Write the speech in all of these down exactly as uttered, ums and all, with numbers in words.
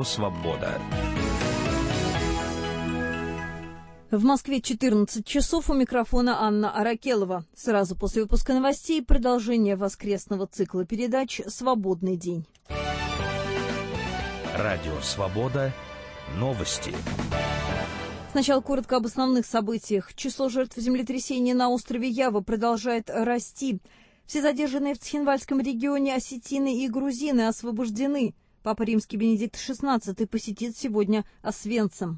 «Свобода». В Москве четырнадцать часов, у микрофона Анна Аракелова. Сразу после выпуска новостей продолжение воскресного цикла передач «Свободный день». Радио «Свобода». Новости. Сначала коротко об основных событиях. Число жертв землетрясения на острове Ява продолжает расти. Все задержанные в Цхинвальском регионе осетины и грузины освобождены. Папа Римский Бенедикт шестнадцатый посетит сегодня Освенцим.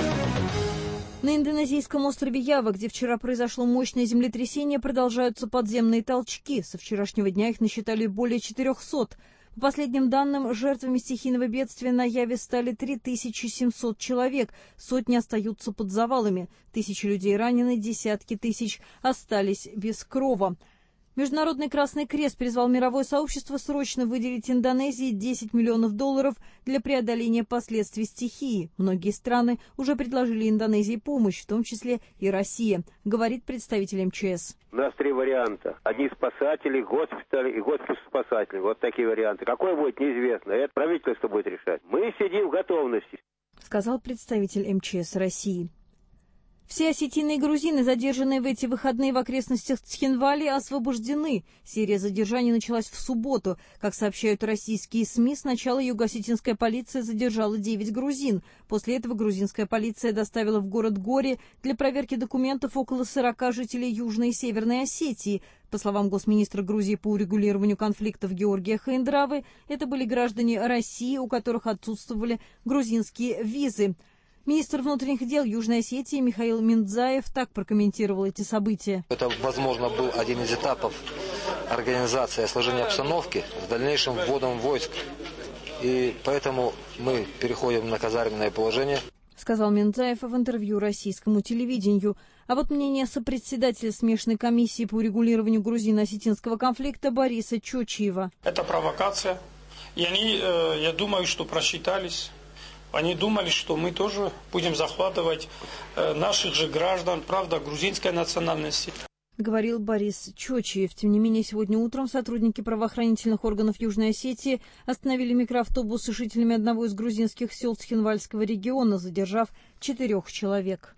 На индонезийском острове Ява, где вчера произошло мощное землетрясение, продолжаются подземные толчки. Со вчерашнего дня их насчитали более четырехсот. По последним данным, жертвами стихийного бедствия на Яве стали три тысячи семьсот человек. Сотни остаются под завалами. Тысячи людей ранены, десятки тысяч остались без крова. Международный Красный Крест призвал мировое сообщество срочно выделить Индонезии десять миллионов долларов для преодоления последствий стихии. Многие страны уже предложили Индонезии помощь, в том числе и Россия, говорит представитель эм че эс. У нас три варианта. Одни спасатели, госпитали и госпиталь-спасатели. Вот такие варианты. Какой будет, неизвестно. Это правительство будет решать. Мы сидим в готовности, сказал представитель эм че эс России. Все осетины и грузины, задержанные в эти выходные в окрестностях Цхинвали, освобождены. Серия задержаний началась в субботу. Как сообщают российские СМИ, сначала юго-осетинская полиция задержала девять грузин. После этого грузинская полиция доставила в город Гори для проверки документов около сорока жителей Южной и Северной Осетии. По словам госминистра Грузии по урегулированию конфликтов Георгия Хаиндравы, это были граждане России, у которых отсутствовали грузинские визы. Министр внутренних дел Южной Осетии Михаил Миндзаев так прокомментировал эти события. Это, возможно, был один из этапов организации осложнения обстановки с дальнейшим вводом войск. И поэтому мы переходим на казарменное положение, сказал Миндзаев в интервью российскому телевидению. А вот мнение сопредседателя смешанной комиссии по урегулированию грузино-осетинского конфликта Бориса Чочиева. Это провокация. И они, я думаю, что просчитались. Они думали, что мы тоже будем захватывать наших же граждан, правда, грузинской национальности. Говорил Борис Чочиев. Тем не менее, сегодня утром сотрудники правоохранительных органов Южной Осетии остановили микроавтобус с жителями одного из грузинских сел Цхинвальского региона, задержав четырех человек.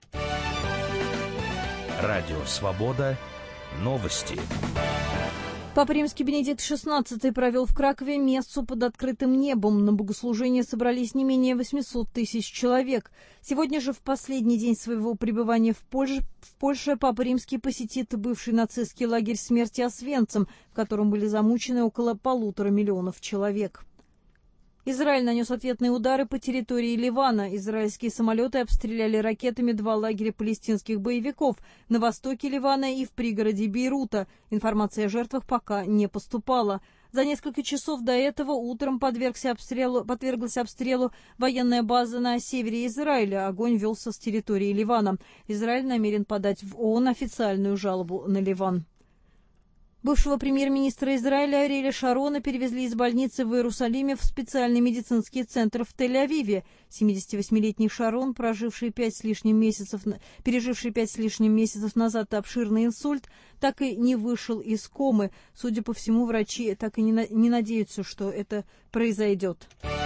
Радио «Свобода». Новости. Папа Римский Бенедикт шестнадцатый провел в Кракове мессу под открытым небом. На богослужение собрались не менее восьмисот тысяч человек. Сегодня же, в последний день своего пребывания в Польше, в Польше Папа Римский посетит бывший нацистский лагерь смерти Освенцим, в котором были замучены около полутора миллионов человек. Израиль нанес ответные удары по территории Ливана. Израильские самолеты обстреляли ракетами два лагеря палестинских боевиков на востоке Ливана и в пригороде Бейрута. Информация о жертвах пока не поступала. За несколько часов до этого утром подвергся обстрелу, подверглась обстрелу военная база на севере Израиля. Огонь велся с территории Ливана. Израиль намерен подать в ООН официальную жалобу на Ливан. Бывшего премьер-министра Израиля Ариэля Шарона перевезли из больницы в Иерусалиме в специальный медицинский центр в Тель-Авиве. семидесятивосьмилетний Шарон, проживший пять с лишним месяцев, переживший пять с лишним месяцев назад обширный инсульт, так и не вышел из комы. Судя по всему, врачи так и не, на, не надеются, что это произойдет.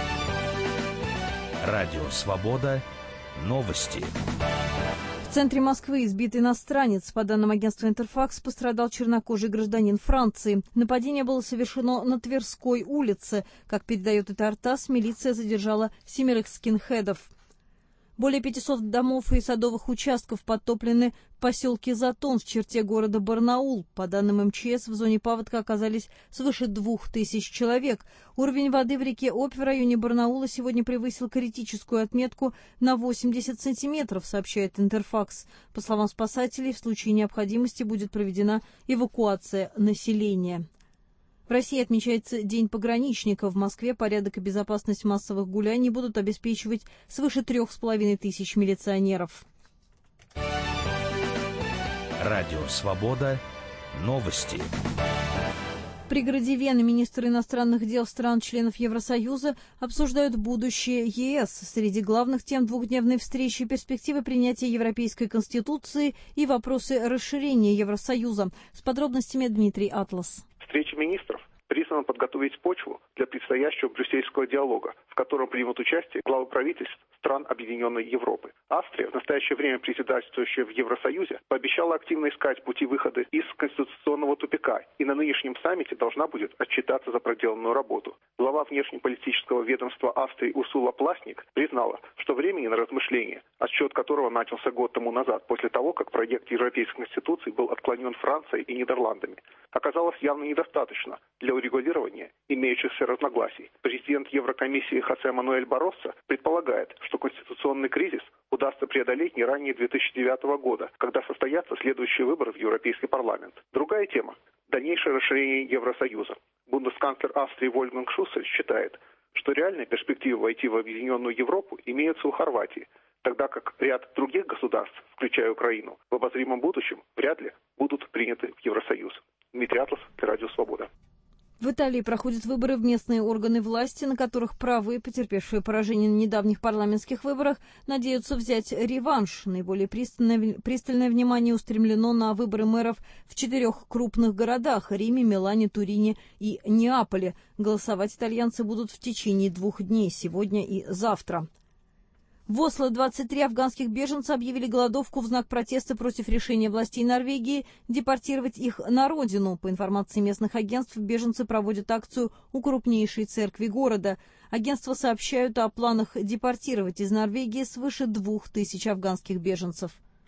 Радио «Свобода». Новости. В центре Москвы избит иностранец. По данным агентства «Интерфакс», пострадал чернокожий гражданин Франции. Нападение было совершено на Тверской улице. Как передает это ТАСС, милиция задержала семерых скинхедов. Более пятисот домов и садовых участков подтоплены в поселке Затон в черте города Барнаул. По данным эм че эс, в зоне паводка оказались свыше двух тысяч человек. Уровень воды в реке Обь в районе Барнаула сегодня превысил критическую отметку на восемьдесят сантиметров, сообщает Интерфакс. По словам спасателей, в случае необходимости будет проведена эвакуация населения. В России отмечается День пограничника. В Москве порядок и безопасность массовых гуляний будут обеспечивать свыше трех с половиной тысяч милиционеров. Радио «Свобода». Новости. В пригороде Вены министры иностранных дел стран-членов Евросоюза обсуждают будущее е эс. Среди главных тем двухдневной встречи — перспективы принятия Европейской Конституции и вопросы расширения Евросоюза. С подробностями Дмитрий Атлас. Встреча министров призвано подготовить почву для предстоящего брюссельского диалога, в котором примут участие главы правительств стран Объединенной Европы. Австрия, в настоящее время председательствующая в Евросоюзе, пообещала активно искать пути выхода из конституционного тупика и на нынешнем саммите должна будет отчитаться за проделанную работу. Глава внешнеполитического ведомства Австрии Урсула Пласник признала, что времени на размышления, отсчет которого начался год тому назад, после того, как проект Европейской Конституции был отклонен Францией и Нидерландами, оказалось явно недостаточно для урегулирования имеющихся разногласий. Президент Еврокомиссии Хосе Мануэль Барроссо предполагает, что конституционный кризис удастся преодолеть не ранее две тысячи девятого года, когда состоятся следующие выборы в Европейский парламент. Другая тема – дальнейшее расширение Евросоюза. Бундесканцлер Австрии Вольфганг Шуссель считает, что реальная перспектива войти в Объединенную Европу имеется у Хорватии, тогда как ряд других государств, включая Украину, в обозримом будущем вряд ли будут приняты в Евросоюз. Дмитрий Атлас, Радио Свобода. В Италии проходят выборы в местные органы власти, на которых правые, потерпевшие поражение на недавних парламентских выборах, надеются взять реванш. Наиболее пристальное, пристальное внимание устремлено на выборы мэров в четырех крупных городах – Риме, Милане, Турине и Неаполе. Голосовать итальянцы будут в течение двух дней – сегодня и завтра. В Осло двадцать три афганских беженца объявили голодовку в знак протеста против решения властей Норвегии депортировать их на родину. По информации местных агентств, беженцы проводят акцию у крупнейшей церкви города. Агентства сообщают о планах депортировать из Норвегии свыше двух тысяч афганских беженцев.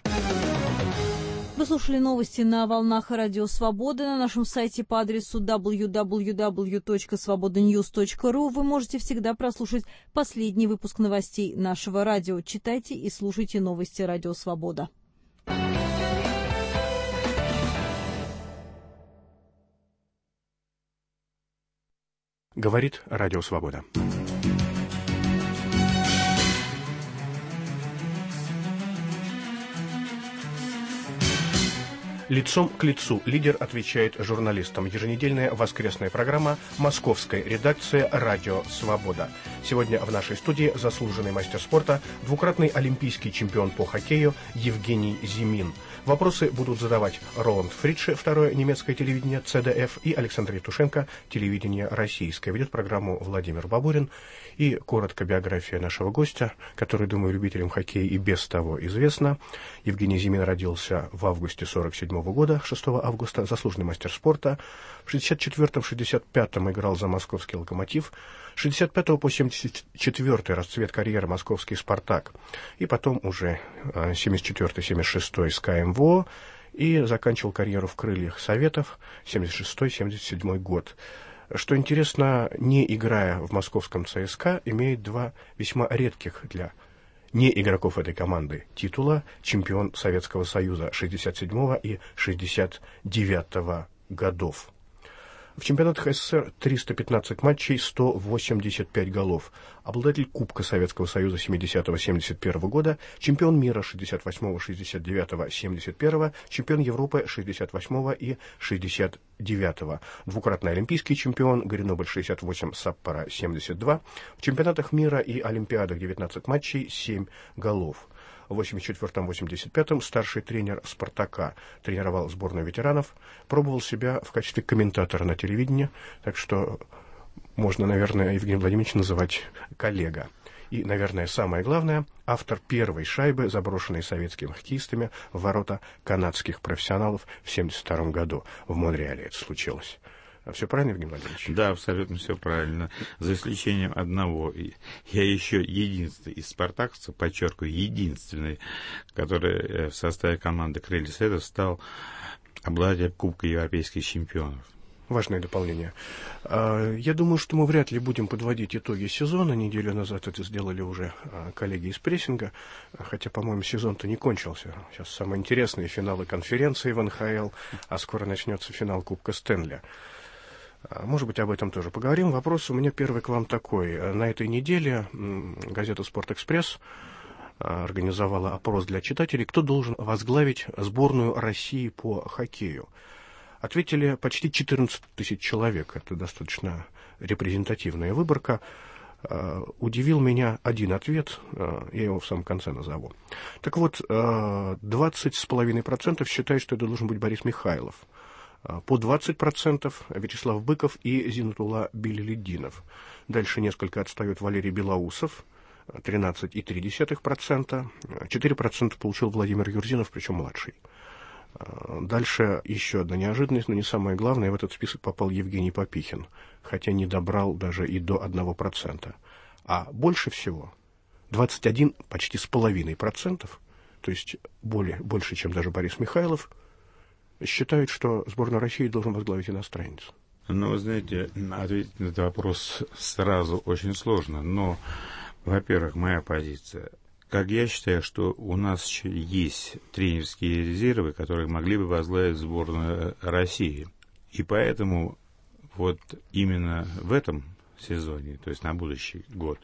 Вы слушали новости на волнах Радио Свобода. На нашем сайте по адресу дабл ю дабл ю дабл ю точка свобода ньюс точка ру вы можете всегда прослушать последний выпуск новостей нашего радио. Читайте и слушайте новости Радио Свобода. Говорит Радио Свобода. Лицом к лицу лидер отвечает журналистам. Еженедельная воскресная программа московской редакции «Радио Свобода». Сегодня в нашей студии заслуженный мастер спорта, двукратный олимпийский чемпион по хоккею Евгений Зимин. Вопросы будут задавать Роланд Фридше, второе немецкое телевидение Цэ Дэ Эф, и Александр Евтушенко, телевидение российское. Ведет программу Владимир Бабурин. И коротко биография нашего гостя, который, думаю, любителям хоккея и без того известна. Евгений Зимин родился в августе сорок седьмого года, шестого августа, заслуженный мастер спорта. В шестьдесят четвёртом — шестьдесят пятом играл за московский «Локомотив». С шестьдесят пятого по семьдесят четвёртый расцвет карьеры московский «Спартак». И потом уже семьдесят четвёртый — семьдесят шестой с Ка Эм Вэ О. И заканчивал карьеру в «Крыльях Советов» семьдесят шестой — семьдесят седьмой год. Что интересно, не играя в московском Цэ Эс Ка, имеет два весьма редких для не игроков этой команды титула: чемпион Советского Союза шестьдесят седьмого и шестьдесят девятого годов. В чемпионатах Эс Эс Эс Эр триста пятнадцать матчей, сто восемьдесят пять голов. Обладатель Кубка Советского Союза семидесятого — семьдесят первого года, чемпион мира шестьдесят восьмого — шестьдесят девятого — семьдесят первого, чемпион Европы шестьдесят восьмого и шестьдесят девятого, двукратный олимпийский чемпион, Гренобль шестьдесят восемь, Саппоро семьдесят два, в чемпионатах мира и олимпиадах девятнадцать матчей, семь голов. В восемьдесят четвёртом — восемьдесят пятом старший тренер «Спартака», тренировал сборную ветеранов, пробовал себя в качестве комментатора на телевидении, так что можно, наверное, Евгения Владимировича называть коллега. И, наверное, самое главное, автор первой шайбы, заброшенной советскими хоккеистами в ворота канадских профессионалов в семьдесят втором году. В Монреале это случилось. Все правильно, Евгений Владимирович? Да, абсолютно все правильно. За исключением одного. Я еще единственный из спартаковцев, подчеркиваю, единственный, который в составе команды «Крылья Советов» стал обладателем Кубка европейских чемпионов. Важное дополнение. Я думаю, что мы вряд ли будем подводить итоги сезона. Неделю назад это сделали уже коллеги из прессинга, хотя, по-моему, сезон-то не кончился. Сейчас самые интересные финалы конференции в Эн Ха Эль, а скоро начнется финал Кубка Стэнли. Может быть, об этом тоже поговорим. Вопрос у меня первый к вам такой. На этой неделе газета «Спортэкспресс» организовала опрос для читателей, кто должен возглавить сборную России по хоккею. Ответили почти четырнадцать тысяч человек. Это достаточно репрезентативная выборка. Удивил меня один ответ, я его в самом конце назову. Так вот, двадцать с половиной процентов считают, что это должен быть Борис Михайлов. По двадцать процентов Вячеслав Быков и Зинатулла Билялетдинов. Дальше несколько отстает Валерий Белоусов, тринадцать целых три десятых процента. четыре процента получил Владимир Юрзинов, причем младший. Дальше еще одна неожиданность, но не самое главное, в этот список попал Евгений Попихин, хотя не добрал даже и до одного процента. А больше всего, двадцать один, почти с половиной процентов, то есть более, больше, чем даже Борис Михайлов, считают, что сборную России должен возглавить иностранец. Ну, вы знаете, ответить на этот вопрос сразу очень сложно, но, во-первых, моя позиция. Как я считаю, что у нас еще есть тренерские резервы, которые могли бы возглавить сборную России. И поэтому вот именно в этом сезоне, то есть на будущий год,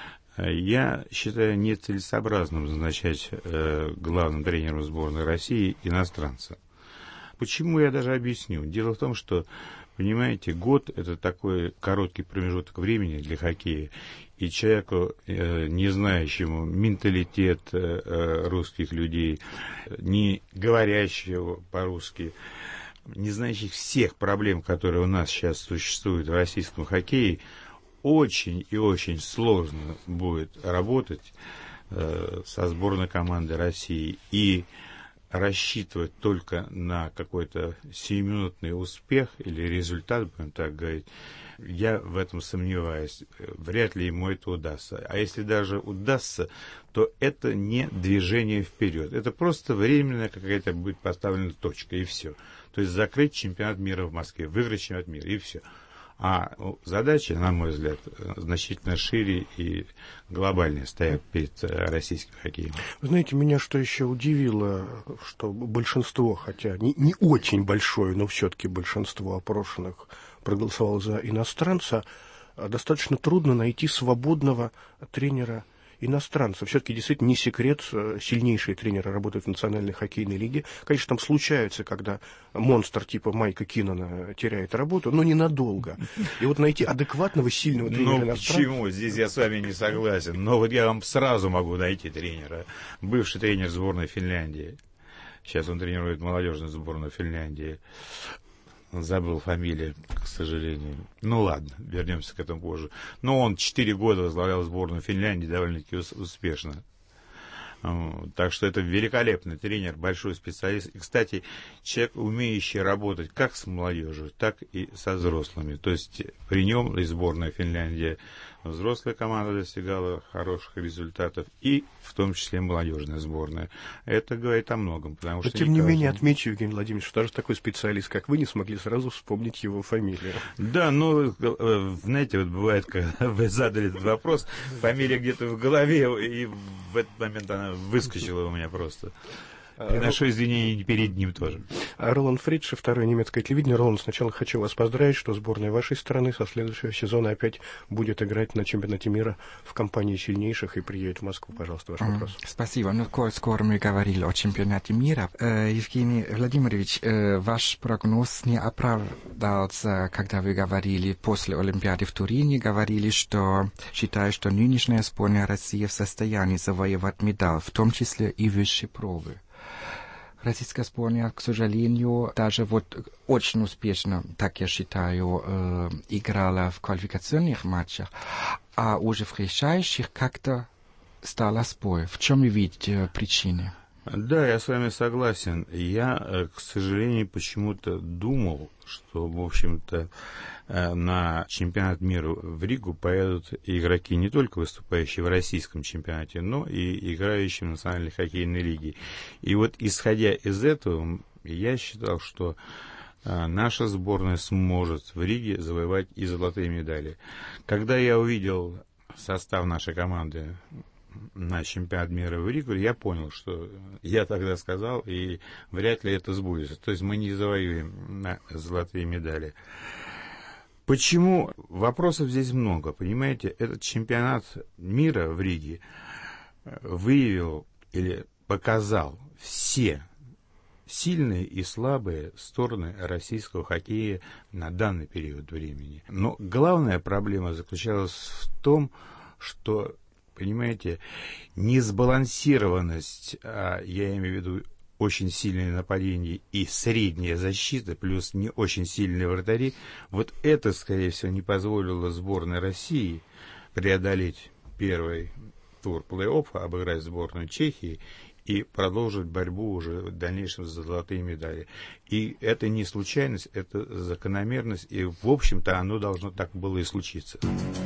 я считаю нецелесообразным назначать э, главным тренером сборной России иностранца. Почему, я даже объясню. Дело в том, что, понимаете, год – это такой короткий промежуток времени для хоккея, и человеку, э, не знающему менталитет э, русских людей, не говорящего по-русски, не знающих всех проблем, которые у нас сейчас существуют в российском хоккее, очень и очень сложно будет работать э, со сборной командой России и рассчитывать только на какой-то сиюминутный успех или результат, будем так говорить, я в этом сомневаюсь. Вряд ли ему это удастся. А если даже удастся, то это не движение вперед. Это просто временная какая-то будет поставлена точка, и все. То есть закрыть чемпионат мира в Москве, выиграть чемпионат мира, и все. А задачи, на мой взгляд, значительно шире и глобальнее стоят перед российским хоккеем. Вы знаете, меня что еще удивило, что большинство, хотя не, не очень большое, но все-таки большинство опрошенных проголосовало за иностранца, достаточно трудно найти свободного тренера иностранцев. Все-таки действительно не секрет, сильнейшие тренеры работают в Национальной хоккейной лиге. Конечно, там случаются, когда монстр типа Майка Киннона теряет работу, но ненадолго. И вот найти адекватного, сильного тренера ну, иностранца... почему? Здесь я с вами не согласен. Но вот я вам сразу могу найти тренера. Бывший тренер сборной Финляндии. Сейчас он тренирует молодежную сборную Финляндии. Забыл фамилию, к сожалению. Ну ладно, вернемся к этому позже. Но он четыре года возглавлял сборную Финляндии довольно-таки успешно. Так что это великолепный тренер, большой специалист. И, кстати, человек, умеющий работать как с молодежью, так и со взрослыми. То есть при нем и сборная Финляндии взрослая команда достигала хороших результатов, и в том числе молодежная сборная. Это говорит о многом. Потому Но что тем не каждый... менее, отмечу, Евгений Владимирович, что даже такой специалист, как вы, не смогли сразу вспомнить его фамилию. Да, ну, знаете, вот бывает, когда вы задали этот вопрос, фамилия где-то в голове, и в этот момент она выскочила у меня просто. Приношу извинения перед ним тоже. Роланд Фридше, второе немецкое телевидение. Роланд, сначала хочу вас поздравить, что сборная вашей страны со следующего сезона опять будет играть на чемпионате мира в компании сильнейших и приедет в Москву. Пожалуйста, ваш вопрос. Mm, спасибо. Ну, скоро мы говорили о чемпионате мира. Э, Евгений Владимирович, э, ваш прогноз не оправдался, когда вы говорили после Олимпиады в Турине, говорили, что считаю, что нынешняя сборная России в состоянии завоевать медаль, в том числе и высшие пробы. Российская сборная, к сожалению, даже вот очень успешно, так я считаю, э, играла в квалификационных матчах, а уже в решающих как-то стала сбой. В чем вы видите причины? Да, я с вами согласен. Я, к сожалению, почему-то думал, что, в общем-то, на чемпионат мира в Ригу поедут игроки, не только выступающие в российском чемпионате, но и играющие в Национальной хоккейной лиге. И вот, исходя из этого, я считал, что наша сборная сможет в Риге завоевать и золотые медали. Когда я увидел состав нашей команды на чемпионат мира в Ригу, я понял, что я тогда сказал, и вряд ли это сбудется. То есть мы не завоюем на золотые медали. Почему? Вопросов здесь много. Понимаете, этот чемпионат мира в Риге выявил или показал все сильные и слабые стороны российского хоккея на данный период времени. Но главная проблема заключалась в том, что, понимаете, несбалансированность, а я имею в виду очень сильное нападение и средняя защита, плюс не очень сильные вратари, вот это, скорее всего, не позволило сборной России преодолеть первый тур плей-офф, обыграть сборную Чехии и продолжить борьбу уже в дальнейшем за золотые медали. И это не случайность, это закономерность, и, в общем-то, оно должно так было и случиться.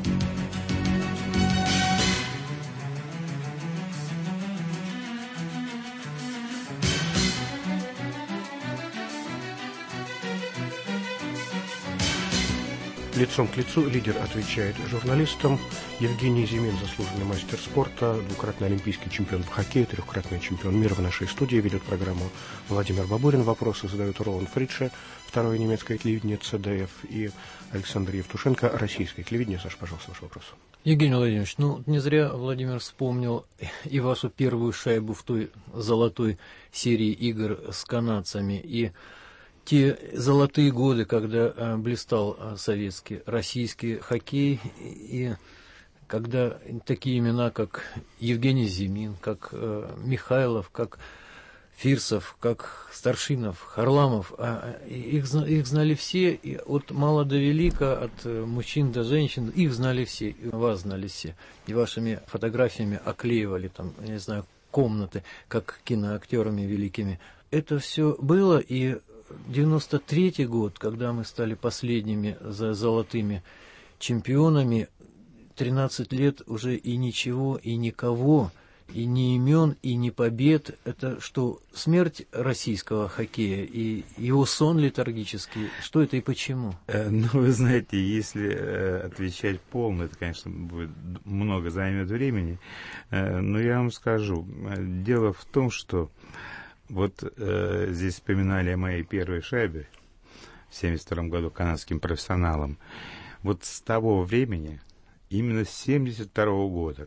Лицом к лицу лидер отвечает журналистам. Евгений Зимин, заслуженный мастер спорта, двукратный олимпийский чемпион по хоккею, трехкратный чемпион мира в нашей студии, ведет программу Владимир Бабурин. Вопросы задают Ролан Фридше, второе немецкое телевидение ЦДФ, и Александр Евтушенко, российское телевидение. Саша, пожалуйста, ваш вопрос. Евгений Владимирович, ну не зря Владимир вспомнил и вашу первую шайбу в той золотой серии игр с канадцами, и те золотые годы, когда а, блистал а, советский, российский хоккей, и когда такие имена, как Евгений Зимин, как а, Михайлов, как Фирсов, как Старшинов, Харламов, а, их, их знали все, и от мала до велика, от мужчин до женщин, их знали все, и вас знали все, и вашими фотографиями оклеивали там, я не знаю, комнаты, как киноактерами великими. Это все было, и девяносто третий год, когда мы стали последними за золотыми чемпионами, тринадцать лет уже и ничего, и никого, и ни имен, и ни побед. Это что, смерть российского хоккея и его сон летаргический? Что это и почему? Ну, вы знаете, если отвечать полно, это, конечно, будет много займет времени, но я вам скажу. Дело в том, что вот э, здесь вспоминали о моей первой шайбе в семьдесят втором году канадским профессионалом. Вот с того времени, именно с семьдесят второго года,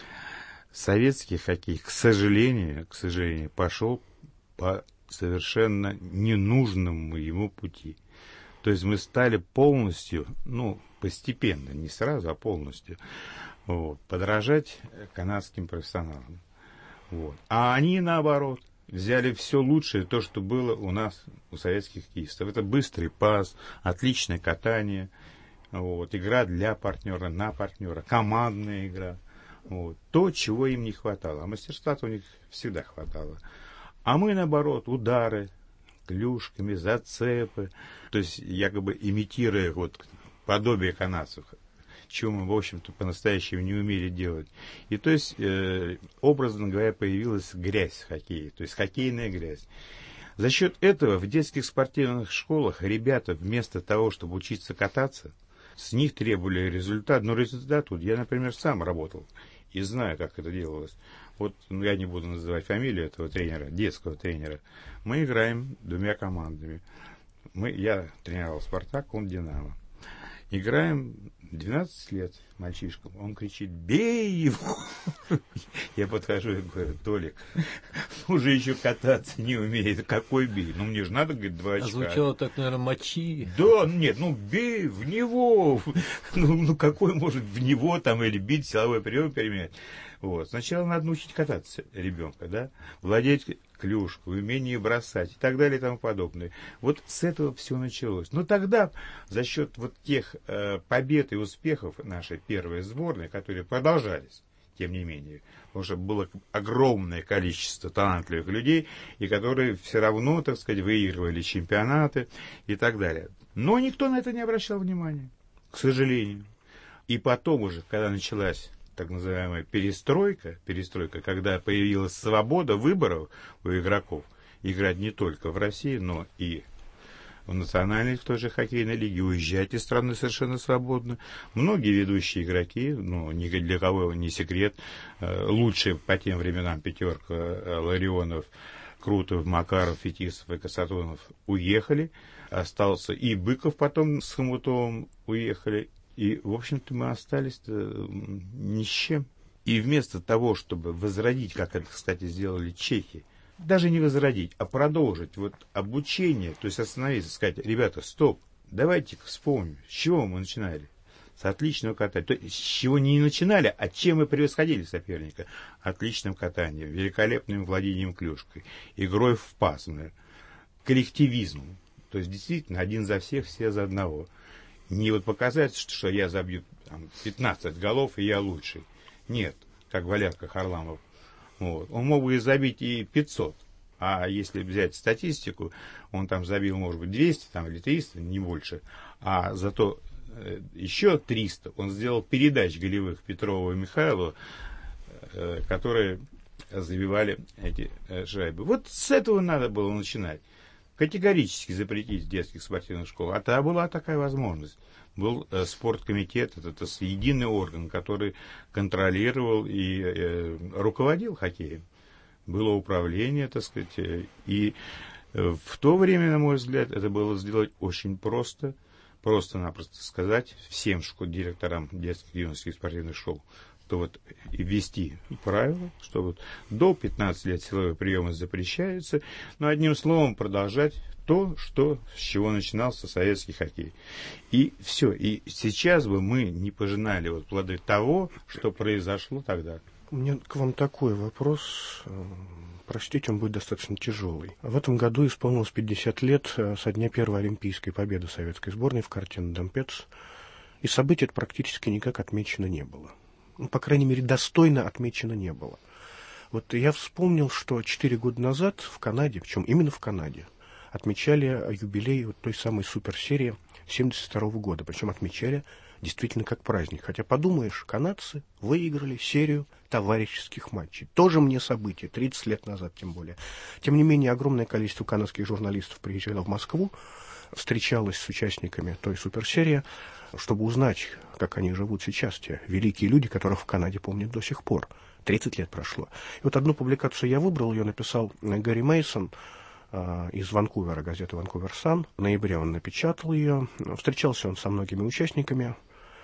советский хоккей, к сожалению, к сожалению, пошел по совершенно ненужному ему пути. То есть мы стали полностью, ну, постепенно, не сразу, а полностью, вот, подражать канадским профессионалам. Вот. А они, наоборот, взяли все лучшее, то, что было у нас, у советских хоккеистов. Это быстрый пас, отличное катание, вот, игра для партнера, на партнера, командная игра. Вот, то, чего им не хватало. А мастерства-то у них всегда хватало. А мы, наоборот, удары клюшками, зацепы, то есть якобы имитируя вот подобие канадцев, чего мы, в общем-то, по-настоящему не умели делать. И то есть, э, образно говоря, появилась грязь в хоккее, то есть хоккейная грязь. За счет этого в детских спортивных школах ребята вместо того, чтобы учиться кататься, с них требовали результат. Но результат, вот я, например, сам работал и знаю, как это делалось. Вот, ну, я не буду называть фамилию этого тренера, детского тренера. Мы играем двумя командами. Мы, я тренировал «Спартак», он «Динамо». Играем двенадцать лет мальчишкам. Он кричит: «Бей его!» Я подхожу и говорю: «Толик, уже еще кататься не умеет. Какой бей? Ну, мне же надо, говорит, два очка». А звучало так, наверное, мочи. Да, нет, ну, бей в него. Ну, ну какой может в него там или бить, силовой прием применять. Вот. Сначала надо научить кататься ребенка, да, владеть клюшку, умение бросать и так далее и тому подобное. Вот с этого все началось. Но тогда за счет вот тех э, побед и успехов нашей первой сборной, которые продолжались, тем не менее, потому что было огромное количество талантливых людей, и которые все равно, так сказать, выигрывали чемпионаты и так далее. Но никто на это не обращал внимания, к сожалению. И потом уже, когда началась так называемая перестройка, перестройка, когда появилась свобода выборов у игроков, играть не только в России, но и в национальной, в той же хоккейной лиге, уезжать из страны совершенно свободно. Многие ведущие игроки, ну, ни для кого не секрет, лучшие по тем временам пятерка Ларионов, Крутов, Макаров, Фетисов и Касатонов уехали. Остался и Быков потом с Хомутовым уехали. И, в общем-то, мы остались ни с чем. И вместо того, чтобы возродить, как это, кстати, сделали чехи, даже не возродить, а продолжить вот обучение, то есть остановиться, сказать: ребята, стоп, давайте вспомним, с чего мы начинали. с отличного катания. То есть, с чего не начинали, а чем мы превосходили соперника. Отличным катанием, великолепным владением клюшкой, игрой в пас, коллективизмом. То есть, действительно, один за всех, все за одного. Не вот показать, что я забью там, пятнадцать голов, и я лучший. Нет, как Валерка Харламов. Вот. Он мог бы забить и пятьсот. А если взять статистику, он там забил, может быть, двести там, или триста, не больше. А зато э, еще триста он сделал передач голевых Петрову и Михайлову, э, которые забивали эти э, шайбы. Вот с этого надо было начинать. Категорически запретить в детских спортивных школах. А тогда была такая возможность. Был э, спорткомитет, это, это единый орган, который контролировал и э, руководил хоккеем. Было управление, так сказать, и в то время, на мой взгляд, это было сделать очень просто, просто-напросто сказать всем школ, директорам детских, юношеских спортивных школ, что вот ввести правила, что вот до пятнадцати лет силовые приемы запрещаются, но одним словом продолжать то, что, с чего начинался советский хоккей. И все, и сейчас бы мы не пожинали вот плоды того, что произошло тогда. У меня к вам такой вопрос. Простите, он будет достаточно тяжелый. В этом году исполнилось пятьдесят лет со дня первой олимпийской победы советской сборной в Картино-Домпец. И событие это практически никак отмечено не было. Ну, по крайней мере, достойно отмечено не было. Вот я вспомнил, что четыре года назад в Канаде, причем именно в Канаде, отмечали юбилей вот той самой суперсерии семьдесят второго года. Причем отмечали действительно как праздник. Хотя, подумаешь, канадцы выиграли серию товарищеских матчей. Тоже мне событие, тридцать лет назад тем более. Тем не менее, огромное количество канадских журналистов приезжало в Москву, встречалось с участниками той суперсерии, чтобы узнать, как они живут сейчас, те великие люди, которых в Канаде помнят до сих пор. тридцать лет прошло. И вот одну публикацию я выбрал, ее написал Гарри Мейсон из Ванкувера, газеты «Ванкувер Сан». В ноябре он напечатал ее. Встречался он со многими участниками.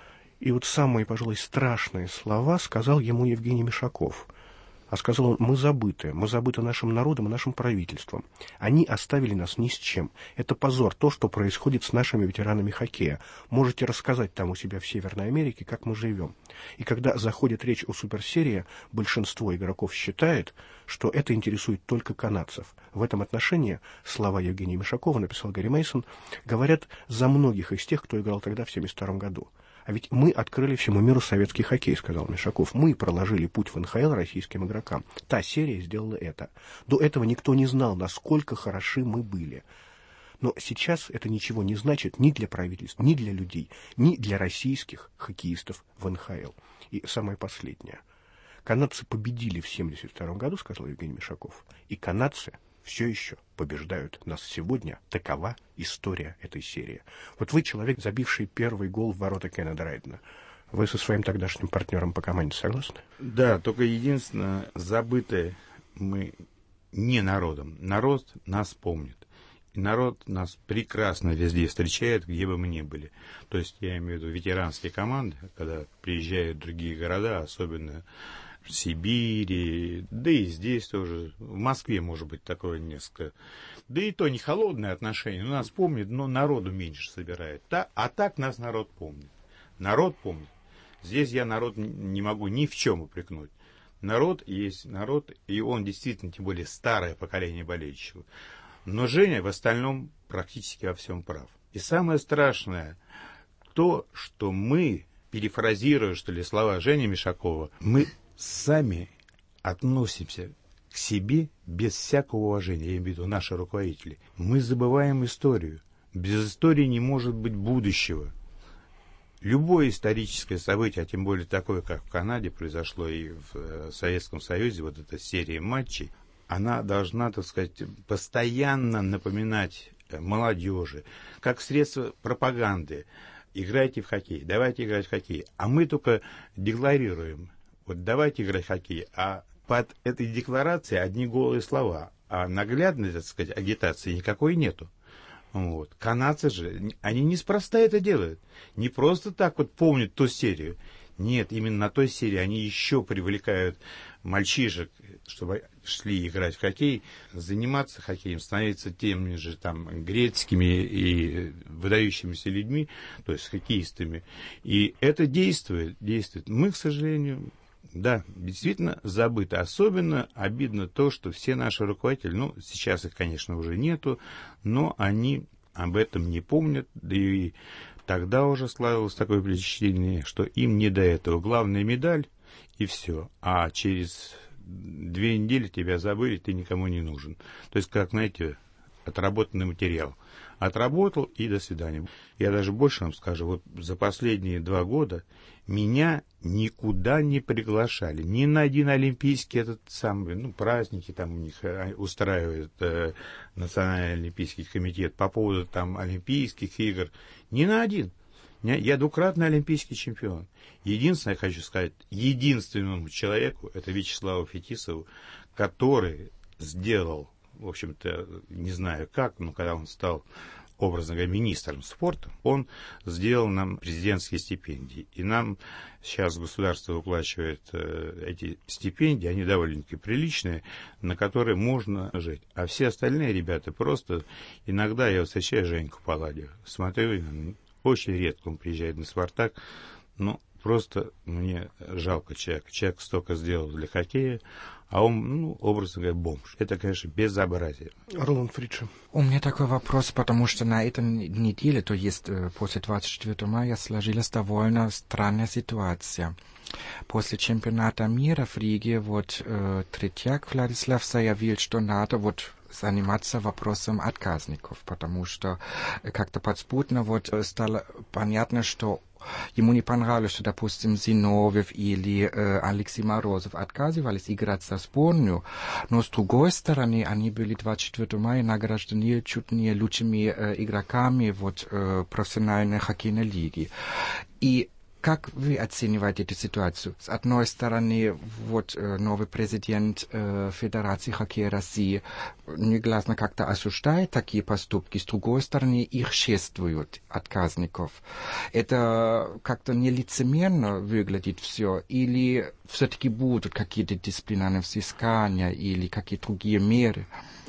И вот самые, пожалуй, страшные слова сказал ему Евгений Мишаков. А сказал он: мы забыты, мы забыты нашим народом и нашим правительством. Они оставили нас ни с чем. Это позор, то, что происходит с нашими ветеранами хоккея. Можете рассказать там у себя в Северной Америке, как мы живем. И когда заходит речь о суперсерии, большинство игроков считает, что это интересует только канадцев. В этом отношении слова Евгения Мишакова, написал Гарри Мейсон, говорят за многих из тех, кто играл тогда в семьдесят втором году. А ведь мы открыли всему миру советский хоккей, сказал Мишаков. Мы проложили путь в эн ха эл российским игрокам. Та серия сделала это. До этого никто не знал, насколько хороши мы были. Но сейчас это ничего не значит ни для правительств, ни для людей, ни для российских хоккеистов в эн ха эл. И самое последнее. Канадцы победили в семьдесят втором году, сказал Евгений Мишаков. И канадцы все еще побеждают нас сегодня. Такова история этой серии. Вот вы человек, забивший первый гол в ворота Кеннеда Райдена. Вы со своим тогдашним партнером по команде согласны? Да, только единственное, забытое мы не народом. Народ нас помнит. И народ нас прекрасно везде встречает, где бы мы ни были. То есть я имею в виду ветеранские команды, когда приезжают в другие города, особенно в Сибири, да и здесь тоже, в Москве, может быть, такое несколько. Да и то не холодное отношение, но нас помнит, но народу меньше собирает. А так нас народ помнит. Народ помнит. Здесь я народ не могу ни в чем упрекнуть. Народ есть народ, и он действительно, тем более, старое поколение болельщиков. Но Женя в остальном практически во всем прав. И самое страшное то, что мы, перефразируя, что ли, слова Жени Мишакова, мы сами относимся к себе без всякого уважения, я имею в виду наши руководители. Мы забываем историю. Без истории не может быть будущего. Любое историческое событие, а тем более такое, как в Канаде произошло и в Советском Союзе, вот эта серия матчей, она должна, так сказать, постоянно напоминать молодежи, как средство пропаганды. Играйте в хоккей, давайте играть в хоккей. А мы только декларируем. Вот давайте играть в хоккей, а под этой декларацией одни голые слова, а наглядной, так сказать, агитации никакой нету. Вот. Канадцы же, они неспроста это делают. Не просто так вот помнят ту серию. Нет, именно на той серии они еще привлекают мальчишек, чтобы шли играть в хоккей, заниматься хоккеем, становиться теми же там грецкими и выдающимися людьми, то есть хоккеистами. И это действует, действует. Мы, к сожалению, да, действительно забыто. Особенно обидно то, что все наши руководители, ну, сейчас их, конечно, уже нету, но они об этом не помнят, да и тогда уже сложилось такое впечатление, что им не до этого. Главная медаль и все. А через две недели тебя забыли, ты никому не нужен. То есть, как, знаете, отработанный материал. Отработал и до свидания. Я даже больше вам скажу, вот за последние два года меня никуда не приглашали. Ни на один олимпийский этот самый, ну, праздники там у них устраивает э, Национальный олимпийский комитет по поводу там олимпийских игр. Ни на один. Я двукратный олимпийский чемпион. Единственное, я хочу сказать, единственному человеку, это Вячеславу Фетисову, который сделал, в общем-то, не знаю как, но когда он стал, образно говоря, министром спорта, он сделал нам президентские стипендии. И нам сейчас государство выплачивает э, эти стипендии, они довольно-таки приличные, на которые можно жить. А все остальные ребята просто, иногда я вот встречаю Женьку Палладио, смотрю, очень редко он приезжает на «Спартак», но просто мне жалко человека. Человек столько сделал для хоккея, а он, ну, образно говоря, бомж. Это, конечно, безобразие. Роланд Фридж. У меня такой вопрос, потому что на этой неделе, то есть после двадцать четвёртого мая, сложилась довольно странная ситуация. После чемпионата мира в Риге вот э, Третьяк Владислав заявил, что надо вот заниматься вопросом отказников, потому что как-то подспудно вот стало понятно, что ему не понравилось, что, допустим, Зиновьев или э, Алексей Морозов отказывались играть за сборную, но с другой стороны они были двадцать четвёртого мая награждены чуть не лучшими э, игроками вот, э, профессиональной хоккейной лиги. И как вы оцениваете эту ситуацию? С одной стороны, вот э, новый президент э, Федерации хоккея России негласно как-то осуждает такие поступки, с другой стороны, их чествуют отказников. Это как-то нелицемерно выглядит все, или все-таки будут какие-то дисциплинарные взыскания или какие-то другие меры?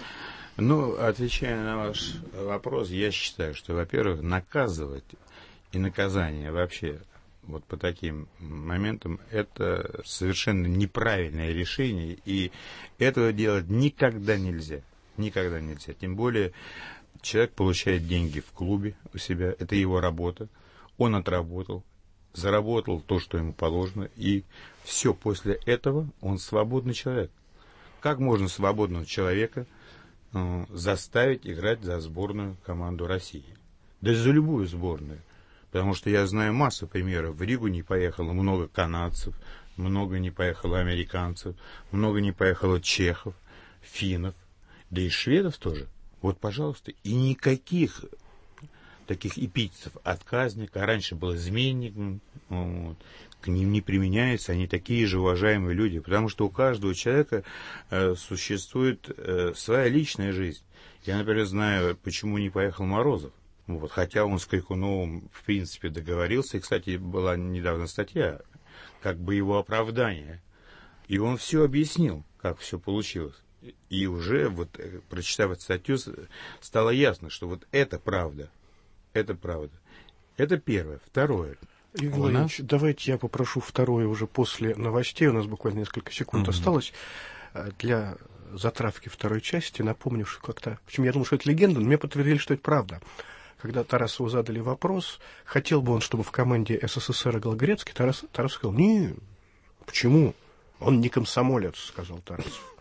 Ну, отвечая на ваш вопрос, я считаю, что, во-первых, наказывать и наказание вообще вот по таким моментам, это совершенно неправильное решение, и этого делать никогда нельзя. Никогда нельзя. Тем более, человек получает деньги в клубе у себя, это его работа, он отработал, заработал то, что ему положено, и все, после этого он свободный человек. Как можно свободного человека э, заставить играть за сборную команду России? Да за любую сборную. Потому что я знаю массу примеров. В Ригу не поехало много канадцев, много не поехало американцев, много не поехало чехов, финнов, да и шведов тоже. Вот, пожалуйста, и никаких таких эпитетов отказника, а раньше был изменник, вот, к ним не применяется, они такие же уважаемые люди, потому что у каждого человека э, существует э, своя личная жизнь. Я, например, знаю, почему не поехал Морозов. Вот, хотя он с Крикуновым, в принципе, договорился. И, кстати, была недавно статья, как бы его оправдание. И он все объяснил, как все получилось. И уже, вот, прочитав эту статью, стало ясно, что вот это правда. Это правда. Это первое. Второе. Игорь Владимирович, нас... давайте я попрошу второе уже после новостей. У нас буквально несколько секунд mm-hmm. осталось. Для затравки второй части напомню, что как-то... В общем, я думаю, что это легенда, но мне подтвердили, что это правда. Когда Тарасову задали вопрос, хотел бы он, чтобы в команде СССР играл Грецкий, Тарас, Тарас сказал, не, почему? Он не комсомолец, сказал Тарасов.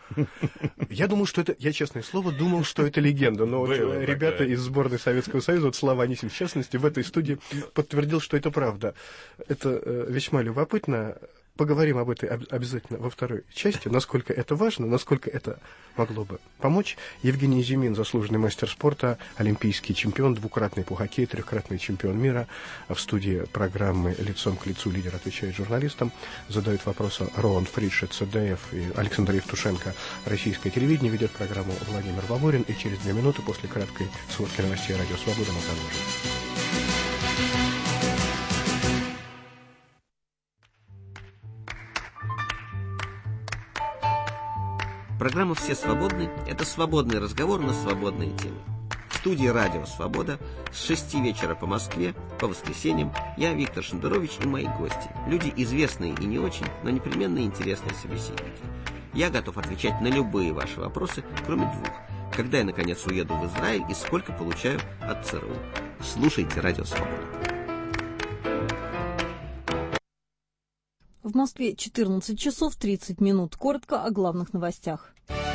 Я думаю, что это, я, честное слово, думал, что это легенда, но вот ребята из сборной Советского Союза, вот Слава Анисимов, в частности, в этой студии подтвердил, что это правда. Это э, весьма любопытно. Поговорим об этой обязательно во второй части, насколько это важно, насколько это могло бы помочь. Евгений Зимин, заслуженный мастер спорта, олимпийский чемпион, двукратный по хоккею, трехкратный чемпион мира. В студии программы «Лицом к лицу» лидер отвечает журналистам. Задают вопросы Роланд Фридж, ЦДФ и Александр Евтушенко. Российское телевидение ведет программу Владимир Волорин. И через две минуты после краткой сводки новостей «Радио Свобода» мы продолжим. Программа «Все свободны» — это свободный разговор на свободные темы. В студии «Радио Свобода» с шести вечера по Москве, по воскресеньям, я, Виктор Шендерович, и мои гости. Люди известные и не очень, но непременно интересные собеседники. Я готов отвечать на любые ваши вопросы, кроме двух. Когда я, наконец, уеду в Израиль и сколько получаю от ЦРУ. Слушайте «Радио Свобода». В Москве четырнадцать часов тридцать минут. Коротко о главных новостях.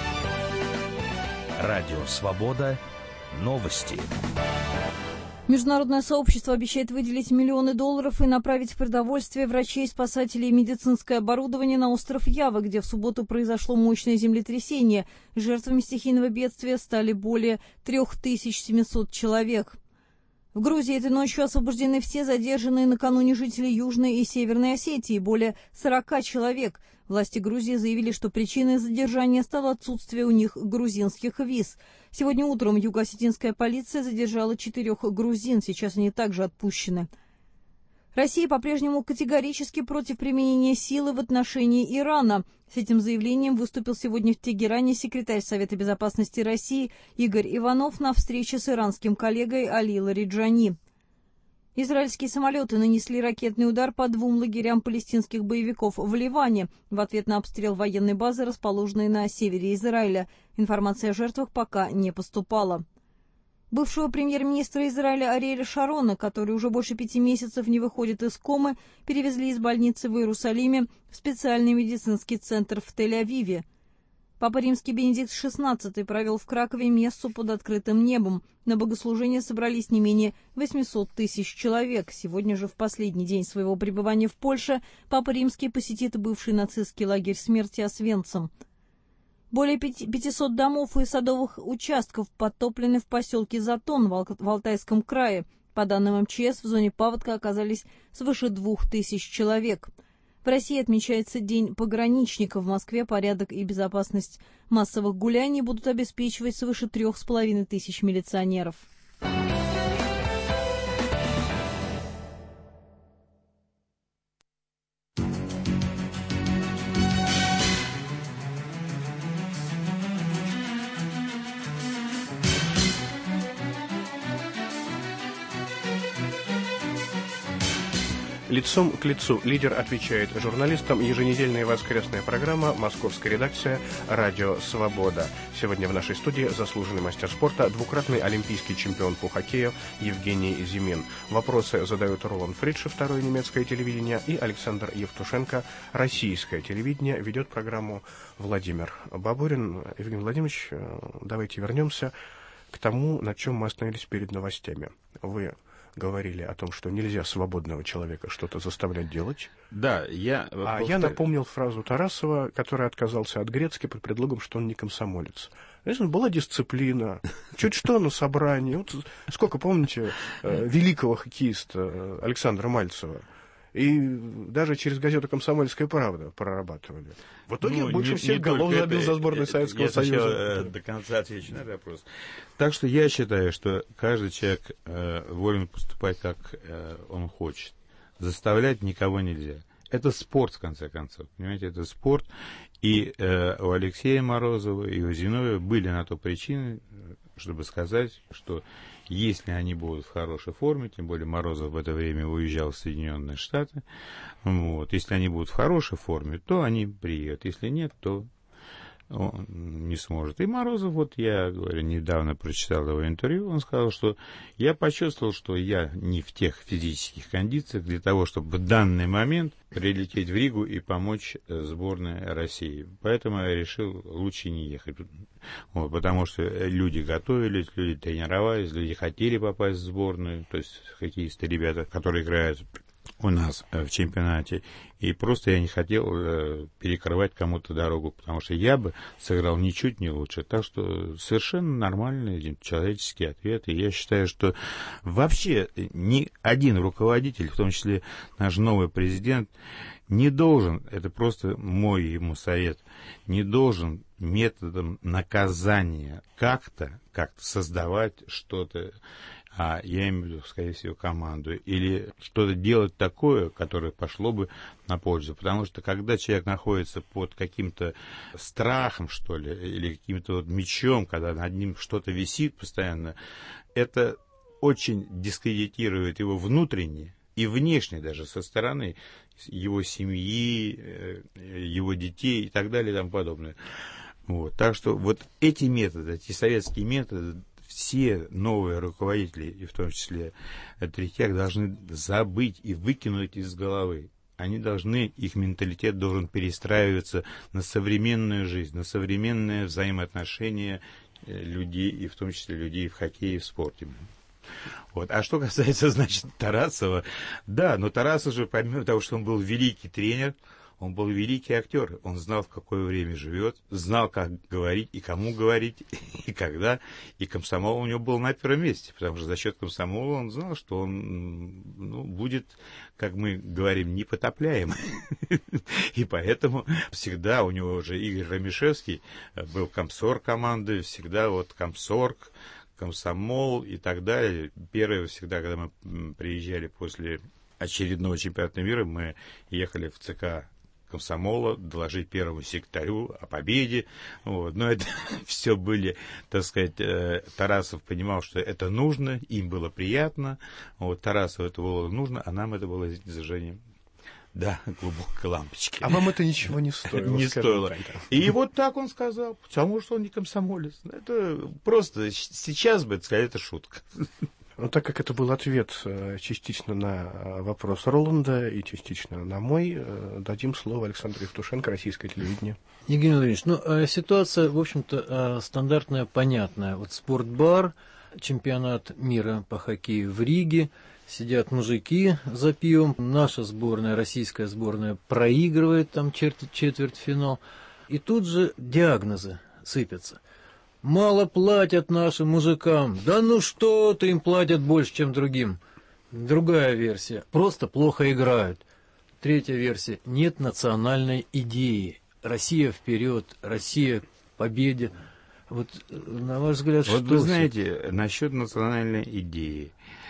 Радио Свобода. Новости. Международное сообщество обещает выделить миллионы долларов и направить в продовольствие врачей, спасателей и медицинское оборудование на остров Ява, где в субботу произошло мощное землетрясение. Жертвами стихийного бедствия стали более три тысячи семьсот человек. В Грузии этой ночью освобождены все задержанные накануне жители Южной и Северной Осетии, более сорока человек. Власти Грузии заявили, что причиной задержания стало отсутствие у них грузинских виз. Сегодня утром юго-осетинская полиция задержала четырех грузин, сейчас они также отпущены. Россия по-прежнему категорически против применения силы в отношении Ирана. С этим заявлением выступил сегодня в Тегеране секретарь Совета безопасности России Игорь Иванов на встрече с иранским коллегой Али Лариджани. Израильские самолеты нанесли ракетный удар по двум лагерям палестинских боевиков в Ливане в ответ на обстрел военной базы, расположенной на севере Израиля. Информация о жертвах пока не поступала. Бывшего премьер-министра Израиля Ариэля Шарона, который уже больше пяти месяцев не выходит из комы, перевезли из больницы в Иерусалиме в специальный медицинский центр в Тель-Авиве. Папа Римский Бенедикт шестнадцатый провел в Кракове мессу под открытым небом. На богослужение собрались не менее восемьсот тысяч человек. Сегодня же, в последний день своего пребывания в Польше, Папа Римский посетит бывший нацистский лагерь смерти Освенцим. Более пятисот домов и садовых участков подтоплены в поселке Затон в Алтайском крае. По данным эм че эс, в зоне паводка оказались свыше двух тысяч человек. В России отмечается День пограничника. В Москве порядок и безопасность массовых гуляний будут обеспечивать свыше трех с половиной тысяч милиционеров. Лицом к лицу лидер отвечает журналистам. Еженедельная воскресная программа «Московская редакция. Радио Свобода». Сегодня в нашей студии заслуженный мастер спорта, двукратный олимпийский чемпион по хоккею Евгений Зимин. Вопросы задают Ролан Фридше, второе немецкое телевидение, и Александр Евтушенко, российское телевидение. Ведет программу Владимир Бабурин. Евгений Владимирович, давайте вернемся к тому, на чем мы остановились перед новостями. Вы говорили о том, что нельзя свободного человека что-то заставлять делать. Да, я... А повтор... я напомнил фразу Тарасова, который отказался от Грецки под предлогом, что он не комсомолец. Знаете, была дисциплина. Чуть что на собрании. Вот сколько, помните, великого хоккеиста Александра Мальцева. И даже через газету «Комсомольская правда» прорабатывали. В итоге ну, больше не, всех не голов забил за сборную Советского я Союза. Я до конца отвечу на этот вопрос. Так что я считаю, что каждый человек э, волен поступать, как э, он хочет. Заставлять никого нельзя. Это спорт, в конце концов. Понимаете, это спорт. И э, у Алексея Морозова, и у Зиновьева были на то причины, чтобы сказать, что если они будут в хорошей форме, тем более Морозов в это время уезжал в Соединенные Штаты, вот, если они будут в хорошей форме, то они приедут, если нет, то он не сможет. И Морозов, вот я говорю, недавно прочитал его интервью, он сказал, что я почувствовал, что я не в тех физических кондициях для того, чтобы в данный момент прилететь в Ригу и помочь сборной России. Поэтому я решил лучше не ехать. Вот, потому что люди готовились, люди тренировались, люди хотели попасть в сборную, то есть хоккеисты, ребята, которые играют у нас в чемпионате, и просто я не хотел э, перекрывать кому-то дорогу, потому что я бы сыграл ничуть не лучше. Так что совершенно нормальный человеческий ответ, и я считаю, что вообще ни один руководитель, в том числе наш новый президент, не должен, это просто мой ему совет, не должен методом наказания как-то, как-то создавать что-то, а я имею в виду, скорее всего, команду, или что-то делать такое, которое пошло бы на пользу. Потому что когда человек находится под каким-то страхом, что ли, или каким-то вот мечом, когда над ним что-то висит постоянно, это очень дискредитирует его внутренне и внешне даже со стороны его семьи, его детей и так далее и тому подобное. Вот. Так что вот эти методы, эти советские методы, все новые руководители, и в том числе Третьяк, должны забыть и выкинуть из головы. Они должны, их менталитет должен перестраиваться на современную жизнь, на современные взаимоотношения людей, и в том числе людей в хоккее и в спорте. Вот. А что касается, значит, Тарасова, да, но Тарасов же, помимо того, что он был великий тренер, он был великий актер. Он знал, в какое время живет, знал, как говорить и кому говорить, и когда. И комсомол у него был на первом месте, потому что за счет комсомола он знал, что он ну, будет, как мы говорим, непотопляем. И поэтому всегда у него уже Игорь Ромишевский был комсорг команды, всегда вот комсорг, комсомол и так далее. Первое всегда, когда мы приезжали после очередного чемпионата мира, мы ехали в ЦК комсомола доложить первому секретарю о победе. Вот. Но это все были, так сказать, Тарасов понимал, что это нужно, им было приятно. Вот. Тарасову это было нужно, а нам это было зажжением. Да, глубокой лампочки. А вам это ничего не стоило? Не стоило. И вот так он сказал, потому что он не комсомолец. Это просто сейчас бы сказать, это шутка. Ну, так как это был ответ частично на вопрос Роланда и частично на мой, дадим слово Александру Евтушенко, российское телевидение. Евгений Владимирович, ну, ситуация, в общем-то, стандартная, понятная. Вот спортбар, чемпионат мира по хоккею в Риге, сидят мужики за пивом, наша сборная, российская сборная проигрывает там четвертьфинал, и тут же диагнозы сыпятся. Мало платят нашим мужикам. Да ну что ты, им платят больше, чем другим. Другая версия. Просто плохо играют. Третья версия. Нет национальной идеи. Россия вперед, Россия к победе. Вот на ваш взгляд, вот что? Вот вы знаете, насчет национальной идеи.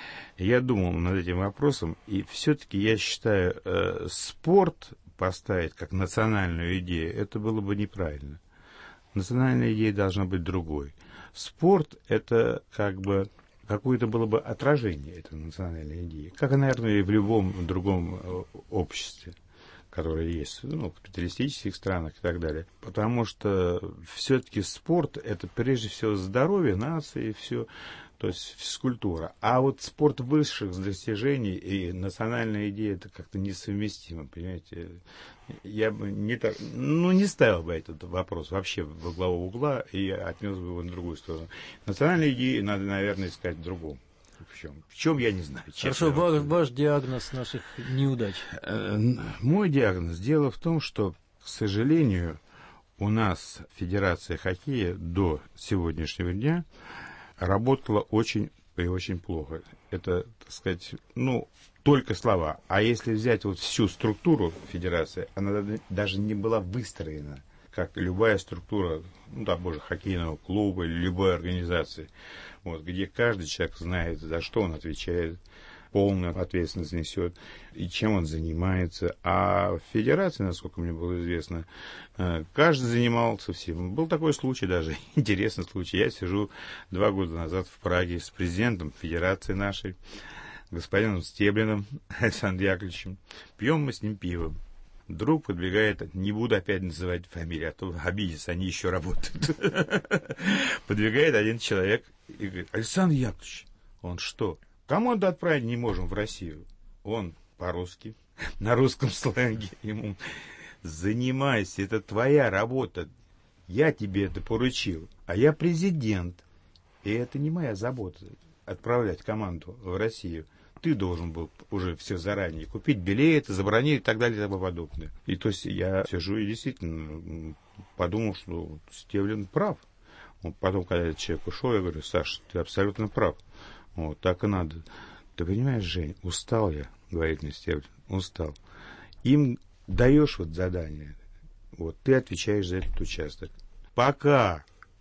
Я думал над этим вопросом, и все-таки я считаю, э, спорт поставить как национальную идею, это было бы неправильно. Национальная идея должна быть другой. Спорт – это как бы какое-то было бы отражение этой национальной идеи, как, наверное, и в любом другом обществе, которое есть, ну, в капиталистических странах и так далее. Потому что все-таки спорт – это прежде всего здоровье нации, все, то есть физкультура. А вот спорт высших достижений и национальная идея – это как-то несовместимо, понимаете. Я бы не так, ну, не ставил бы этот вопрос вообще во главу угла и отнес бы его на другую сторону. Национальную идею надо, наверное, искать в другом. В чем? В чем, я не знаю. Хорошо, ваш, ваш диагноз наших неудач. Мой диагноз. Дело в том, что, к сожалению, у нас Федерация хоккея до сегодняшнего дня работала очень и очень плохо. Это, так сказать, ну, только слова. А если взять вот всю структуру Федерации, она даже не была выстроена, как любая структура, ну да, боже, хоккейного клуба или любой организации, вот, где каждый человек знает, за что он отвечает, полную ответственность несет и чем он занимается. А в Федерации, насколько мне было известно, каждый занимался всем. Был такой случай даже, интересный случай. Я сижу два года назад в Праге с президентом Федерации нашей, господином Стеблиным Александром Яковлевичем. Пьем мы с ним пиво. Вдруг подбегает, не буду опять называть фамилию, а то обидятся, они еще работают. Подбегает один человек и говорит: Александр Яковлевич, он что, команду отправить не можем в Россию? Он по-русски, на русском сленге ему: занимайся, это твоя работа, я тебе это поручил, а я президент, и это не моя забота отправлять команду в Россию. Ты должен был уже все заранее купить билеты, забронировать и так далее и тому подобное. И то есть я сижу и действительно подумал, что Стеблин прав. Вот потом, когда этот человек ушел, я говорю: Саша, ты абсолютно прав. Вот так и надо. Ты понимаешь, Жень, устал я, говорит мне Стеблин, устал. Им даешь вот задание, вот ты отвечаешь за этот участок. Пока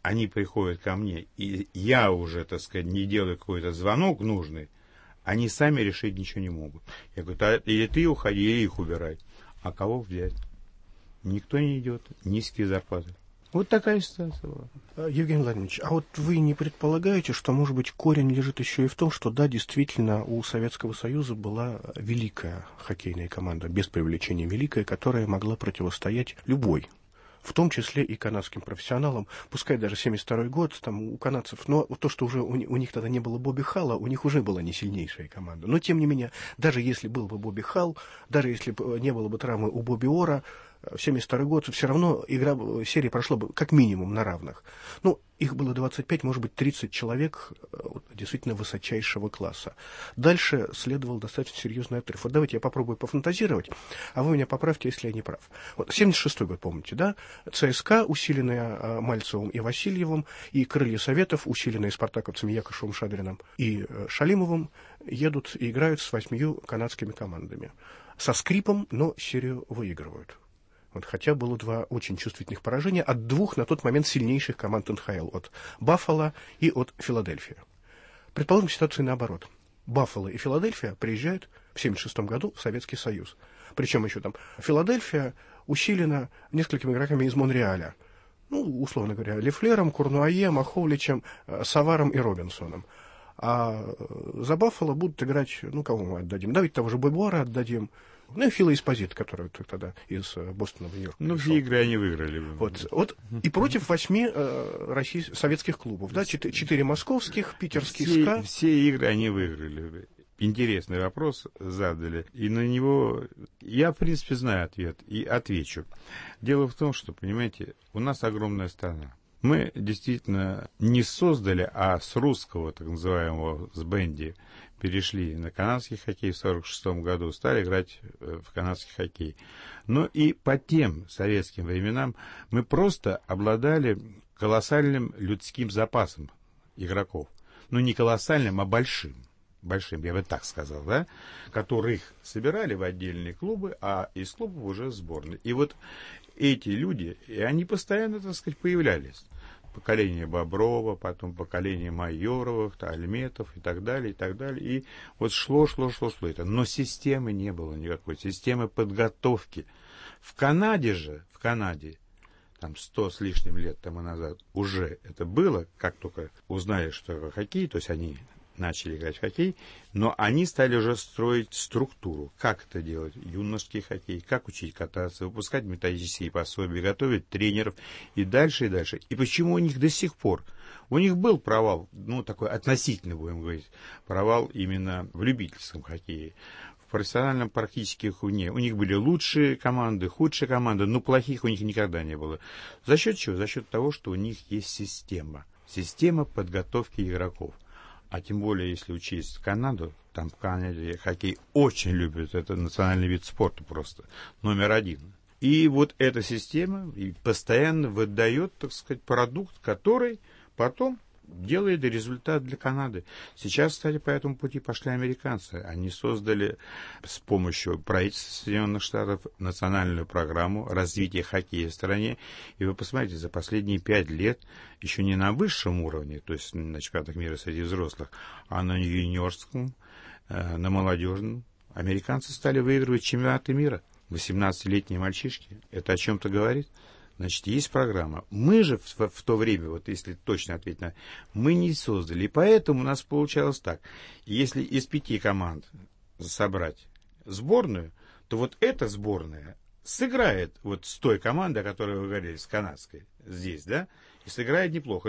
они приходят ко мне, и я уже, так сказать, не делаю какой-то звонок нужный, они сами решить ничего не могут. Я говорю, а, или ты уходи, или их убирай. А кого взять? Никто не идет, низкие зарплаты. Вот такая ситуация была. Евгений Владимирович, а вот вы не предполагаете, что, может быть, корень лежит еще и в том, что, да, действительно, у Советского Союза была великая хоккейная команда, без преувеличения великая, которая могла противостоять любой, в том числе и канадским профессионалам, пускай даже семьдесят второй год, там у канадцев, но то, что уже у, у них тогда не было Бобби Халла, у них уже была не сильнейшая команда. Но, тем не менее, даже если был бы Бобби Халл, даже если бы не было бы травмы у Бобби Ора, в семьдесят второй год все равно игра, серия прошла бы как минимум на равных. Ну, их было двадцать пять, может быть, тридцать человек действительно высочайшего класса. Дальше следовал достаточно серьезный отрыв. Вот давайте я попробую пофантазировать, а вы меня поправьте, если я не прав. Вот семьдесят шестой год, помните, да? ЦСКА, усиленная Мальцевым и Васильевым, и Крылья Советов, усиленные спартаковцами Якушевым, Шадриным и Шалимовым, едут и играют с восьмью канадскими командами. Со скрипом, но серию выигрывают. Вот, хотя было два очень чувствительных поражения от двух на тот момент сильнейших команд эн ха эл, от Баффало и от Филадельфии. Предположим, ситуацию наоборот. Баффало и Филадельфия приезжают в семьдесят шестом году в Советский Союз. Причем еще там Филадельфия усилена несколькими игроками из Монреаля. Ну, условно говоря, Лефлером, Курнуае, Маховличем, Саваром и Робинсоном. А за Баффало будут играть, ну, кого мы отдадим? Давайте того же Бобуара отдадим. Ну, и Фила Эспозито, который тогда из Бостона в Нью-Йорк. Ну, все игры они выиграли. Вот, вот, и против восьми э, российских, советских клубов, да, четыре, четыре московских, питерский все, СКА. Все игры они выиграли. Интересный вопрос задали, и на него я, в принципе, знаю ответ, и отвечу. Дело в том, что, понимаете, у нас огромная страна. Мы действительно не создали, а с русского, так называемого, с бенди, перешли на канадский хоккей в сорок шестом году, стали играть в канадский хоккей. Но и по тем советским временам мы просто обладали колоссальным людским запасом игроков. Ну, не колоссальным, а большим. Большим, я бы так сказал, да? Которых собирали в отдельные клубы, а из клубов уже сборные. И вот эти люди, и они постоянно, так сказать, появлялись. Поколение Боброва, потом поколение Майоровых, Альметов и так далее, и так далее. И вот шло, шло, шло, шло это. Но системы не было никакой, системы подготовки. В Канаде же, в Канаде, там сто с лишним лет тому назад уже это было, как только узнали, что это хоккей, то есть они начали играть в хоккей, но они стали уже строить структуру. Как это делать? Юношеский хоккей, как учить кататься, выпускать методические пособия, готовить тренеров и дальше, и дальше. И почему у них до сих пор? У них был провал, ну, такой относительный, будем говорить, провал именно в любительском хоккее. В профессиональном практически у них, у них были лучшие команды, худшие команды, но плохих у них никогда не было. За счет чего? За счет того, что у них есть система. Система подготовки игроков. А тем более, если учесть Канаду, там в Канаде хоккей очень любят, это национальный вид спорта просто, номер один. И вот эта система постоянно выдает, так сказать, продукт, который потом делает результат для Канады. Сейчас, кстати, по этому пути пошли американцы. Они создали с помощью правительства Соединенных Штатов национальную программу развития хоккея в стране. И вы посмотрите, за последние пять лет, еще не на высшем уровне, то есть на чемпионатах мира среди взрослых, а на юниорском, на молодежном, американцы стали выигрывать чемпионаты мира. восемнадцатилетние мальчишки. Это о чем-то говорит? Значит, есть программа. Мы же в, в то время, вот если точно ответить на, мы не создали. И поэтому у нас получалось так. Если из пяти команд собрать сборную, то вот эта сборная сыграет вот с той командой, о которой вы говорили, с канадской, здесь, да, и сыграет неплохо.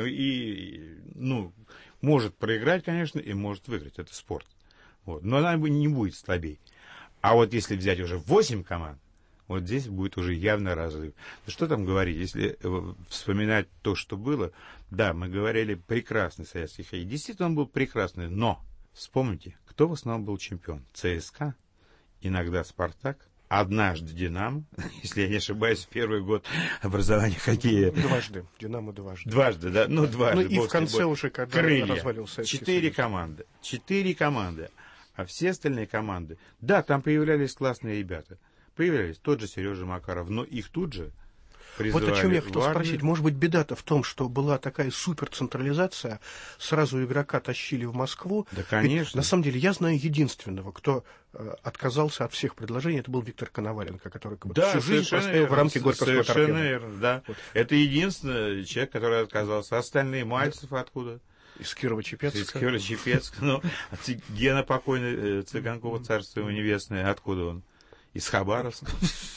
И, ну, может проиграть, конечно, и может выиграть. Это спорт. Вот. Но она не будет слабее. А вот если взять уже восемь команд, вот здесь будет уже явно разрыв. Ну, что там говорить, если вспоминать то, что было, да, мы говорили, прекрасный советский хоккей. Действительно, он был прекрасный, но вспомните, кто в основном был чемпион? ЦСКА, иногда Спартак, однажды Динамо, если я не ошибаюсь, в первый год образования хоккея. Дважды, Динамо дважды. Дважды, да, ну дважды. Ну и в конце уже, когда развалился Советский Четыре Союз. команды, четыре команды, а все остальные команды, да, там появлялись классные ребята. Появлялись тот же Сережа Макаров, но их тут же призывали. Вот о чем я хотел в спросить. Может быть, беда-то в том, что была такая суперцентрализация, сразу игрока тащили в Москву. Да, конечно. Ведь, на самом деле, я знаю единственного, кто э, отказался от всех предложений, это был Виктор Коноваленко, который да, всю жизнь простоял в рамке Горьковского торпеда. Совершенно верно, да. Вот. Это единственный человек, который отказался. Остальные Мальцев да. откуда? Из Кирово-Чепецка. Из Кирово-Чепецка. Ну, Гена покойный, Цыганкова, царство его небесное, откуда он? Из Хабаровска.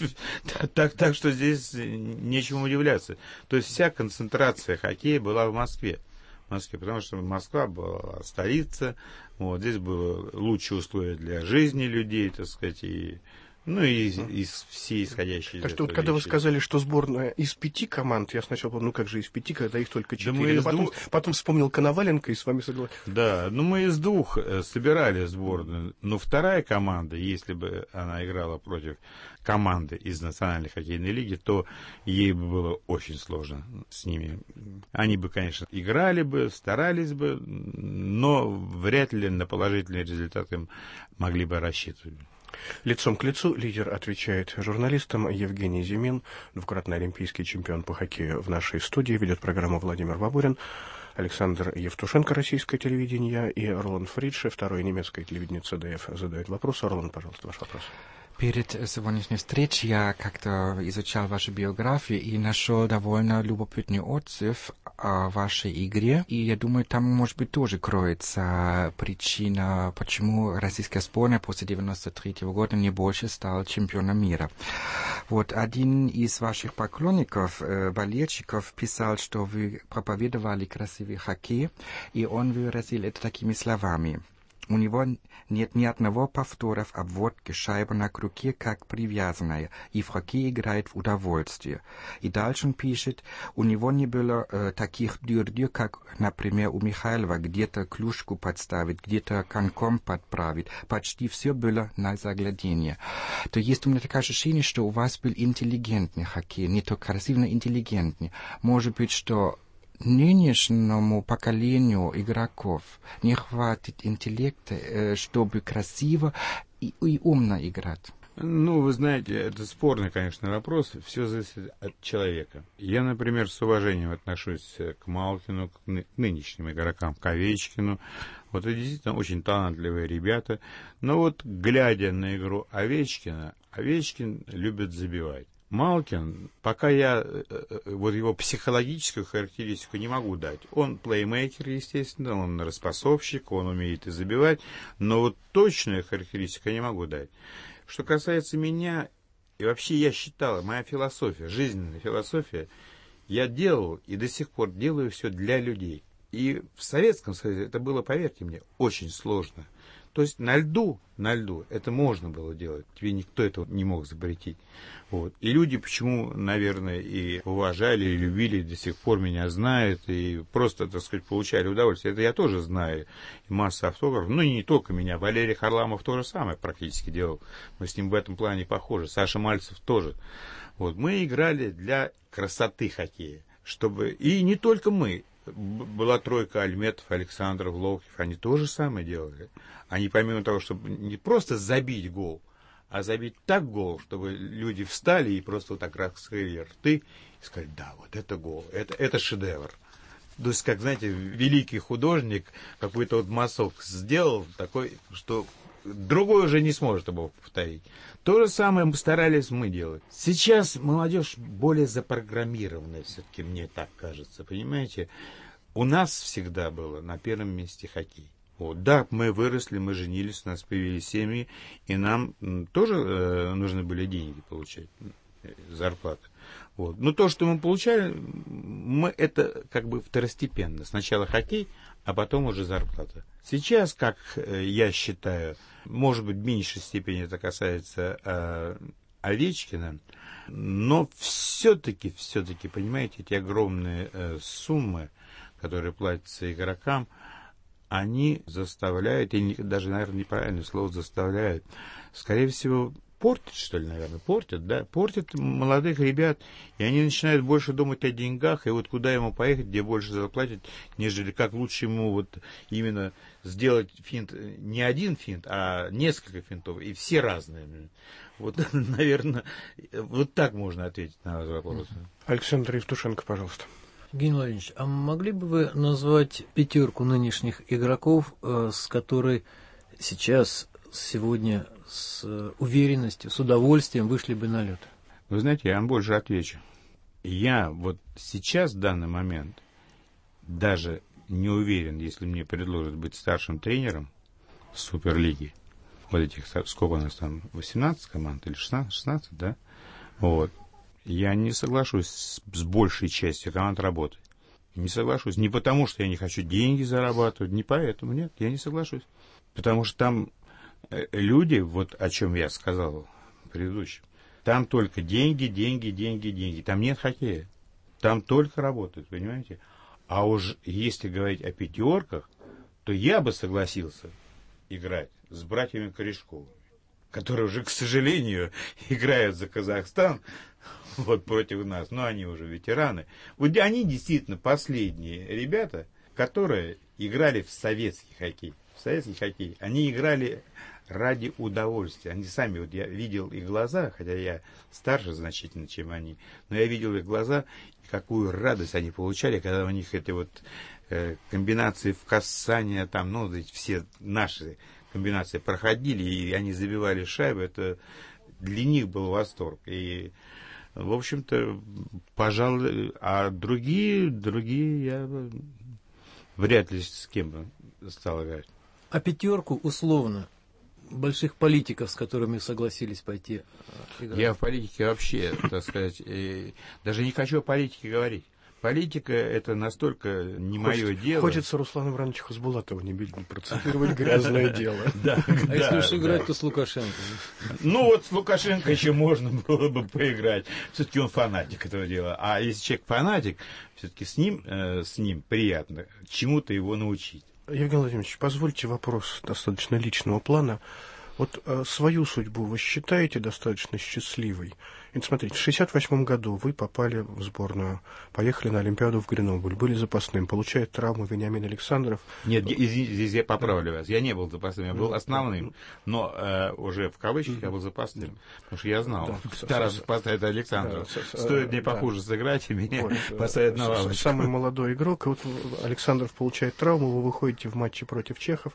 так, так что здесь нечему удивляться. То есть вся концентрация хоккея была в Москве. В Москве, потому что Москва была столица, вот, здесь было лучшие условия для жизни людей, так сказать, и ну и из, из все исходящие. Так что вот когда вы сказали, что сборная из пяти команд, я сначала подумал, ну как же из пяти, когда их только четыре. Да потом, двух... потом вспомнил Коноваленко и с вами согласен. Да, ну мы из двух собирали сборную, но вторая команда, если бы она играла против команды из Национальной хоккейной лиги, то ей бы было очень сложно с ними. Они бы, конечно, играли бы, старались бы, но вряд ли на положительный результат им могли бы рассчитывать. Лицом к лицу лидер отвечает журналистам. Евгений Зимин, двукратный олимпийский чемпион по хоккею, в нашей студии. Ведет программу Владимир Бабурин, Александр Евтушенко, российское телевидение, и Роланд Фридше, второе немецкое телевидение Цэ Дэ Эф, задает вопрос. Роланд, пожалуйста, ваш вопрос. Перед сегодняшней встречей я как-то изучал вашу биографию и нашел довольно любопытный отзыв о вашей игре. И я думаю, там, может быть, тоже кроется причина, почему российская сборная после девяносто третьего года не больше стала чемпионом мира. Вот один из ваших поклонников, э, болельщиков, писал, что вы проповедовали красивый хоккей, и он выразил это такими словами. У него нет ни одного повтора в обводке, шайба на крюке как привязанная, и в хоккей играет в удовольствие. И дальше он пишет, у него не было э, таких дыр-дыр, как, например, у Михайлова, где-то клюшку подставить, где-то коньком подправить. Почти все было на загляденье. То есть у меня такое ощущение, что у вас был интеллигентный хоккей, не только красивый, но интеллигентный. Может быть, что нынешнему поколению игроков не хватит интеллекта, чтобы красиво и, и умно играть? Ну, вы знаете, это спорный, конечно, вопрос. Все зависит от человека. Я, например, с уважением отношусь к Малкину, к нынешним игрокам, к Овечкину. Вот это действительно очень талантливые ребята. Но вот, глядя на игру Овечкина, Овечкин любит забивать. Малкин, пока я вот его психологическую характеристику не могу дать. Он плеймейкер, естественно, он распасовщик, он умеет и забивать, но вот точную характеристику я не могу дать. Что касается меня, и вообще я считал, моя философия, жизненная философия, я делал и до сих пор делаю все для людей. И в Советском Союзе это было, поверьте мне, очень сложно. То есть на льду, на льду это можно было делать, тебе никто этого не мог запретить. Вот. И люди почему, наверное, и уважали, и любили, и до сих пор меня знают, и просто, так сказать, получали удовольствие. Это я тоже знаю, и масса автографов. Ну, и не только меня, Валерий Харламов то же самое практически делал. Мы с ним в этом плане похожи, Саша Мальцев тоже. Вот. Мы играли для красоты хоккея, чтобы... И не только мы. Была тройка Альметов, Александров, Ловких, они то же самое делали. Они помимо того, чтобы не просто забить гол, а забить так гол, чтобы люди встали и просто вот так раскрыли рты и сказали, да, вот это гол, это, это шедевр. То есть, как, знаете, великий художник какой-то вот массов сделал такой, что другой уже не сможет его повторить. То же самое мы старались мы делать. Сейчас молодежь более запрограммированная, все-таки мне так кажется, понимаете? У нас всегда было на первом месте хоккей. Вот. Да, мы выросли, мы женились, у нас появились семьи, и нам тоже э, нужны были деньги получать, э, зарплаты. Вот. Но то, что мы получали, мы, это как бы второстепенно. Сначала хоккей, а потом уже зарплата. Сейчас, как э, я считаю, может быть, в меньшей степени это касается э, Овечкина, но все-таки, все-таки, понимаете, эти огромные э, суммы, которые платятся игрокам, они заставляют, и даже, наверное, неправильное слово заставляют, скорее всего, портят, что ли, наверное, портят, да, портят молодых ребят, и они начинают больше думать о деньгах, и вот куда ему поехать, где больше заплатят, нежели как лучше ему вот именно сделать финт, не один финт, а несколько финтов, и все разные. Вот, наверное, вот так можно ответить на ваш вопрос. Александр Евтушенко, пожалуйста. Евгений Владимирович, а могли бы вы назвать пятерку нынешних игроков, с которой сейчас, сегодня, с уверенностью, с удовольствием вышли бы на лед? Вы знаете, я вам больше отвечу. Я вот сейчас, в данный момент, даже не уверен, если мне предложат быть старшим тренером Суперлиги, вот этих, сколько у нас там, восемнадцать команд или шестнадцать, шестнадцать, да? Вот. Я не соглашусь с, с большей частью команд работать. Не соглашусь. Не потому, что я не хочу деньги зарабатывать, не поэтому, нет, я не соглашусь. Потому что там люди, вот о чем я сказал предыдущем, там только деньги, деньги, деньги, деньги. Там нет хоккея. Там только работают, понимаете? А уж если говорить о пятерках, то я бы согласился играть с братьями Корешковыми, которые уже, к сожалению, играют за Казахстан вот против нас. Но они уже ветераны. Вот они действительно последние ребята, которые играли в советский хоккей. В советский хоккей. Они играли ради удовольствия. Они сами, вот я видел их глаза, хотя я старше значительно, чем они, но я видел их глаза, и какую радость они получали, когда у них эти вот э, комбинации в касание, там, ну, все наши комбинации проходили, и они забивали шайбы. Это для них был восторг. И, в общем-то, пожалуй, а другие, другие я вряд ли с кем бы стал играть. А пятерку условно больших политиков, с которыми согласились пойти играть? Я в политике вообще, так сказать, даже не хочу о политике говорить. Политика — это настолько не мое дело. Хочется Руслана Ивановича Хасбулатова не бить, не процитировать грязное дело. А если уж играть, то с Лукашенко. Ну вот с Лукашенко еще можно было бы поиграть. Все-таки он фанатик этого дела. А если человек фанатик, все-таки с ним, с ним приятно чему-то его научить. Евгений Владимирович, позвольте вопрос достаточно личного плана. Вот э, свою судьбу вы считаете достаточно счастливой? И смотрите, в шестьдесят восьмом году вы попали в сборную, поехали на Олимпиаду в Гренобль, были запасным, получает травму Вениамин Александров. Нет, извините, здесь я поправлю вас. Я не был запасным, я был основным, но э, уже в кавычках я был запасным, потому что я знал, да, Тарас поставит Александров. Да, стоит мне похуже да. сыграть, и меня вот, поставят на лавочку. Самый молодой игрок, и вот Александров получает травму, вы выходите в матче против чехов.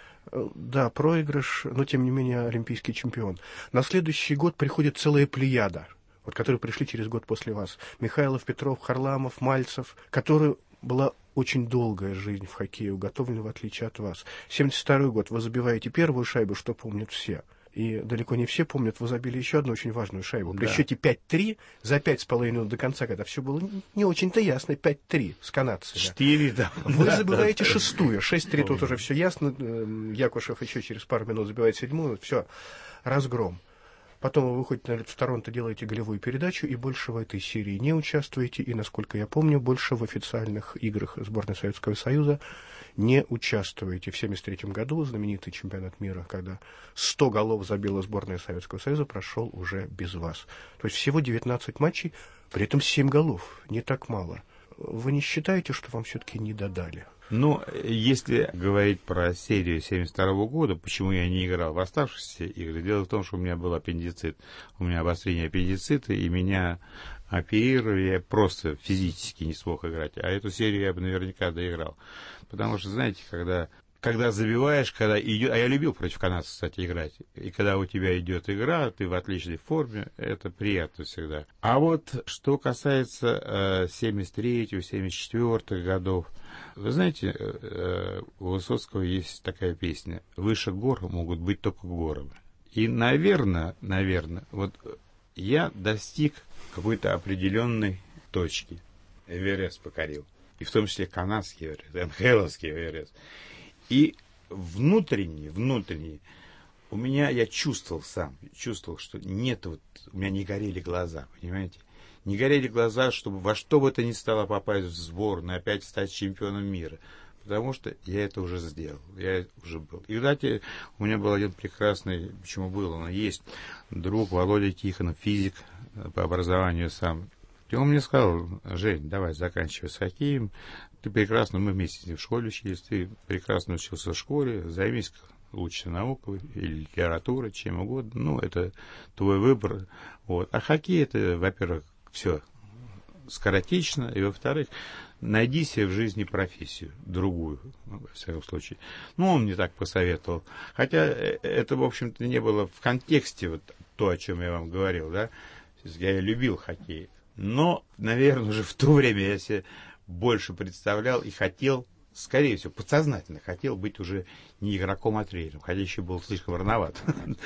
Да, проигрыш, но тем не менее олимпийский чемпион. На следующий год приходит целая плеяда, вот, которые пришли через год после вас. Михайлов, Петров, Харламов, Мальцев, которая была очень долгая жизнь в хоккее, уготовлена в отличие от вас. семьдесят второй год, вы забиваете первую шайбу, что помнят все. И далеко не все помнят, вы забили еще одну очень важную шайбу. Да. При счете пять-три, за пять с половиной минут до конца, когда все было не очень-то ясно, пять-три с канадцами. Четыре, да. Вы да, забиваете да, шестую, шесть-три тут уже все ясно. Якушев еще через пару минут забивает седьмую, все, разгром. Потом вы выходите в Торонто, делаете голевую передачу, и больше в этой серии не участвуете. И, насколько я помню, больше в официальных играх сборной Советского Союза не участвуете. В семьдесят третьем году знаменитый чемпионат мира, когда сто голов забила сборная Советского Союза, прошел уже без вас. То есть всего девятнадцать матчей, при этом семь голов. Не так мало. Вы не считаете, что вам все-таки не додали? Ну, если говорить про серию семьдесят второго года, почему я не играл в оставшиеся игры, дело в том, что у меня был аппендицит, у меня обострение аппендицита, и меня оперировали, я просто физически не смог играть, а эту серию я бы наверняка доиграл. Потому что, знаете, когда, когда забиваешь, когда идет, а я любил против канадцев, кстати, играть, и когда у тебя идет игра, ты в отличной форме, это приятно всегда. А вот что касается э, семьдесят третьего, семьдесят четвёртого годов, вы знаете, э, у Высоцкого есть такая песня: «Выше гор могут быть только горы». И, наверное, наверное, вот я достиг какой-то определенной точки. Эверест покорил. И в том числе канадский Эверест, эн ха эловский Эверест. И внутренне, внутренне у меня, я чувствовал сам, чувствовал, что нет, вот у меня не горели глаза, понимаете? Не горели глаза, чтобы во что бы то ни стало попасть в сборную, опять стать чемпионом мира. потому что я это уже сделал, я уже был. И, кстати, у меня был один прекрасный, почему был, он есть, друг Володя Тихонов, физик по образованию сам. И он мне сказал: Жень, давай заканчивай с хоккеем, ты прекрасно, мы вместе в школе учились, ты прекрасно учился в школе, займись лучше наукой или литературой, чем угодно, ну, это твой выбор. Вот. А хоккей это, во-первых, все скоротечно, и, во-вторых, найди себе в жизни профессию, другую, ну, во всяком случае. Ну, он мне так посоветовал. Хотя это, в общем-то, не было в контексте вот то, о чем я вам говорил, да. Я любил хоккей. Но, наверное, уже в то время я себе больше представлял и хотел, скорее всего, подсознательно хотел быть уже не игроком, а тренером, хотя еще был слишком рановат.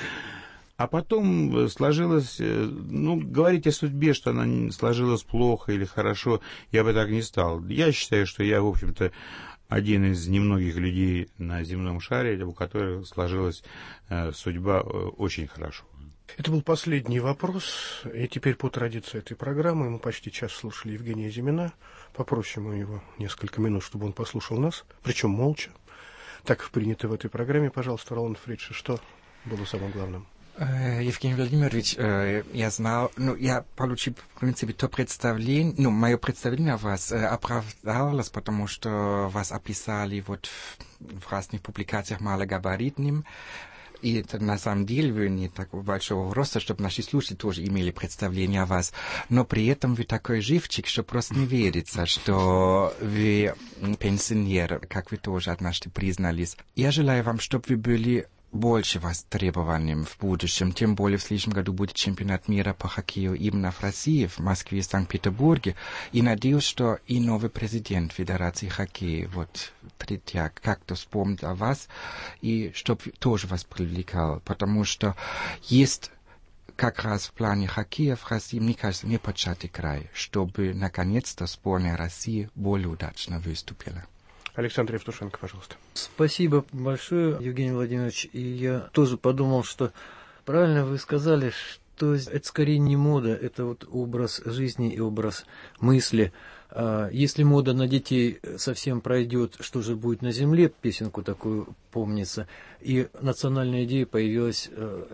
А потом сложилось, ну, говорить о судьбе, что она сложилась плохо или хорошо, я бы так не стал. Я считаю, что я, в общем-то, один из немногих людей на земном шаре, у которых сложилась судьба очень хорошо. Это был последний вопрос, и теперь по традиции этой программы мы почти час слушали Евгения Зимина. Попросим его несколько минут, чтобы он послушал нас, причем молча. Так принято в этой программе. Пожалуйста, Роланд Фридше, что было самым главным? Евгений Владимирович, я знал, ну, я получил, в принципе, то представление, ну, мое представление о вас оправдалось, потому что вас описали вот в, в разных публикациях малогабаритным. И это, на самом деле, вы не такого большого роста, чтобы наши слушатели тоже имели представление о вас. Но при этом вы такой живчик, что просто не верится, что вы пенсионер, как вы тоже однажды признались. Я желаю вам, чтобы вы были больше востребованным в будущем. Тем более в следующем году будет чемпионат мира по хоккею именно в России, в Москве и Санкт-Петербурге. И надеюсь, что и новый президент Федерации хоккея, вот, Третьяк, как-то вспомнит о вас, и чтобы тоже вас привлекал. Потому что есть как раз в плане хоккея в России, мне кажется, непочатый край, чтобы наконец-то сборная России более удачно выступила. Александр Евтушенко, пожалуйста. Спасибо большое, Евгений Владимирович. И я тоже подумал, что правильно вы сказали, что это скорее не мода, это вот образ жизни и образ мысли. Если мода на детей совсем пройдет, что же будет на земле, песенку такую помнится, и национальная идея появилась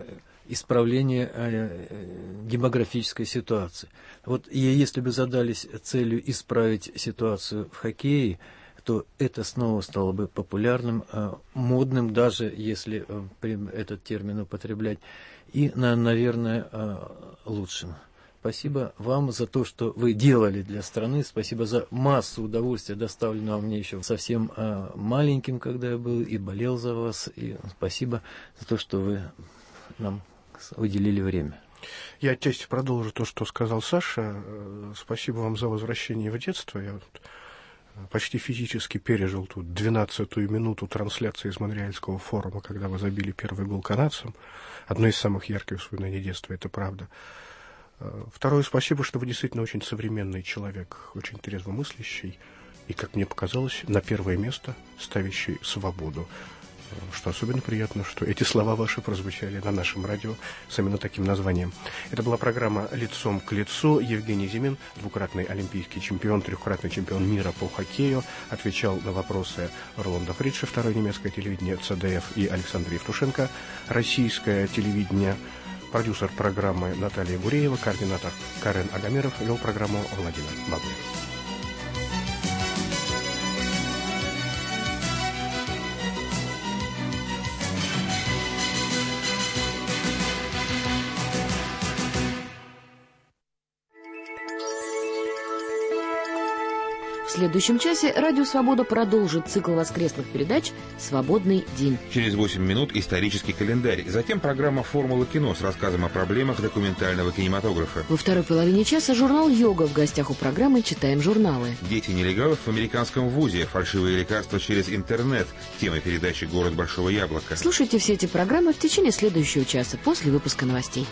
исправление демографической ситуации. Вот и если бы задались целью исправить ситуацию в хоккее, то это снова стало бы популярным, модным, даже если этот термин употреблять, и, наверное, лучшим. Спасибо вам за то, что вы делали для страны, спасибо за массу удовольствия, доставленного мне еще совсем маленьким, когда я был, и болел за вас, и спасибо за то, что вы нам уделили время. Я отчасти продолжу то, что сказал Саша. Спасибо вам за возвращение в детство. Я почти физически пережил ту двенадцатую минуту трансляции из Монреальского форума, когда вы забили первый гол канадцам. Одно из самых ярких воспоминаний детства, это правда. Второе, спасибо, что вы действительно очень современный человек, очень трезвомыслящий и, как мне показалось, на первое место ставящий свободу. Что особенно приятно, что эти слова ваши прозвучали на нашем радио с именно таким названием. Это была программа «Лицом к лицу». Евгений Зимин, двукратный олимпийский чемпион, трехкратный чемпион мира по хоккею, отвечал на вопросы Роланда Фридше, второе немецкое телевидение ЦДФ, и Александр Евтушенко, российское телевидение. Продюсер программы Наталья Гуреева, координатор Карен Агамеров, вел программу Владимир Бабулин. В следующем часе Радио Свобода продолжит цикл воскресных передач «Свободный день». Через восемь минут исторический календарь. Затем программа «Формула кино» с рассказом о проблемах документального кинематографа. Во второй половине часа журнал «Йога». В гостях у программы «Читаем журналы». Дети нелегалов в американском вузе. Фальшивые лекарства через интернет. Тема передачи «Город Большого Яблока». Слушайте все эти программы в течение следующего часа после выпуска новостей.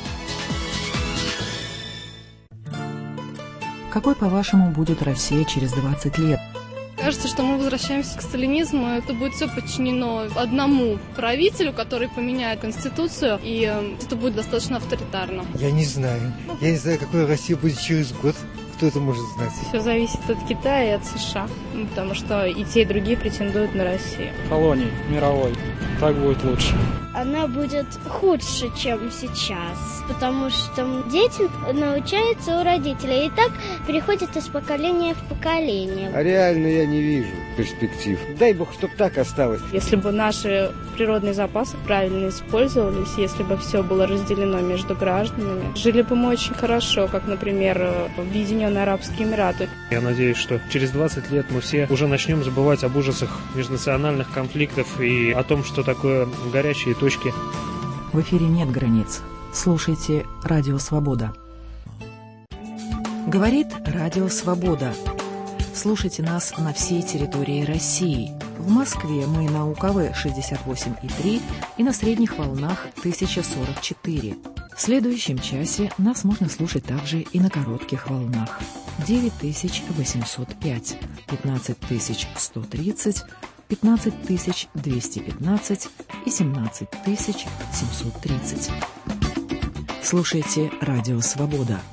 Какой, по-вашему, будет Россия через двадцать лет? Кажется, что мы возвращаемся к сталинизму. Это будет все подчинено одному правителю, который поменяет конституцию, и это будет достаточно авторитарно. Я не знаю. Я не знаю, какой Россия будет через год. Кто это может знать? Все зависит от Китая и от США, потому что и те, и другие претендуют на Россию. Колоний мировой. Так будет лучше. Она будет худше, чем сейчас, потому что дети научаются у родителей, и так переходит из поколения в поколение. А реально я не вижу перспектив. Дай бог, чтоб так осталось. Если бы наши природные запасы правильно использовались, если бы все было разделено между гражданами, жили бы мы очень хорошо, как, например, в Объединенные Арабские Эмираты. Я надеюсь, что через двадцать лет мы все уже начнем забывать об ужасах межнациональных конфликтов и о том, что такое горячие точки. В эфире нет границ. Слушайте «Радио Свобода». Говорит «Радио Свобода». Слушайте нас на всей территории России. В Москве мы на У К В шестьдесят восемь и три и на средних волнах тысяча сорок четыре. В следующем часе нас можно слушать также и на коротких волнах. девять тысяч восемьсот пять, пятнадцать тысяч сто тридцать, пятнадцать тысяч двести пятнадцать и семнадцать тысяч семьсот тридцать. Слушайте «Радио Свобода».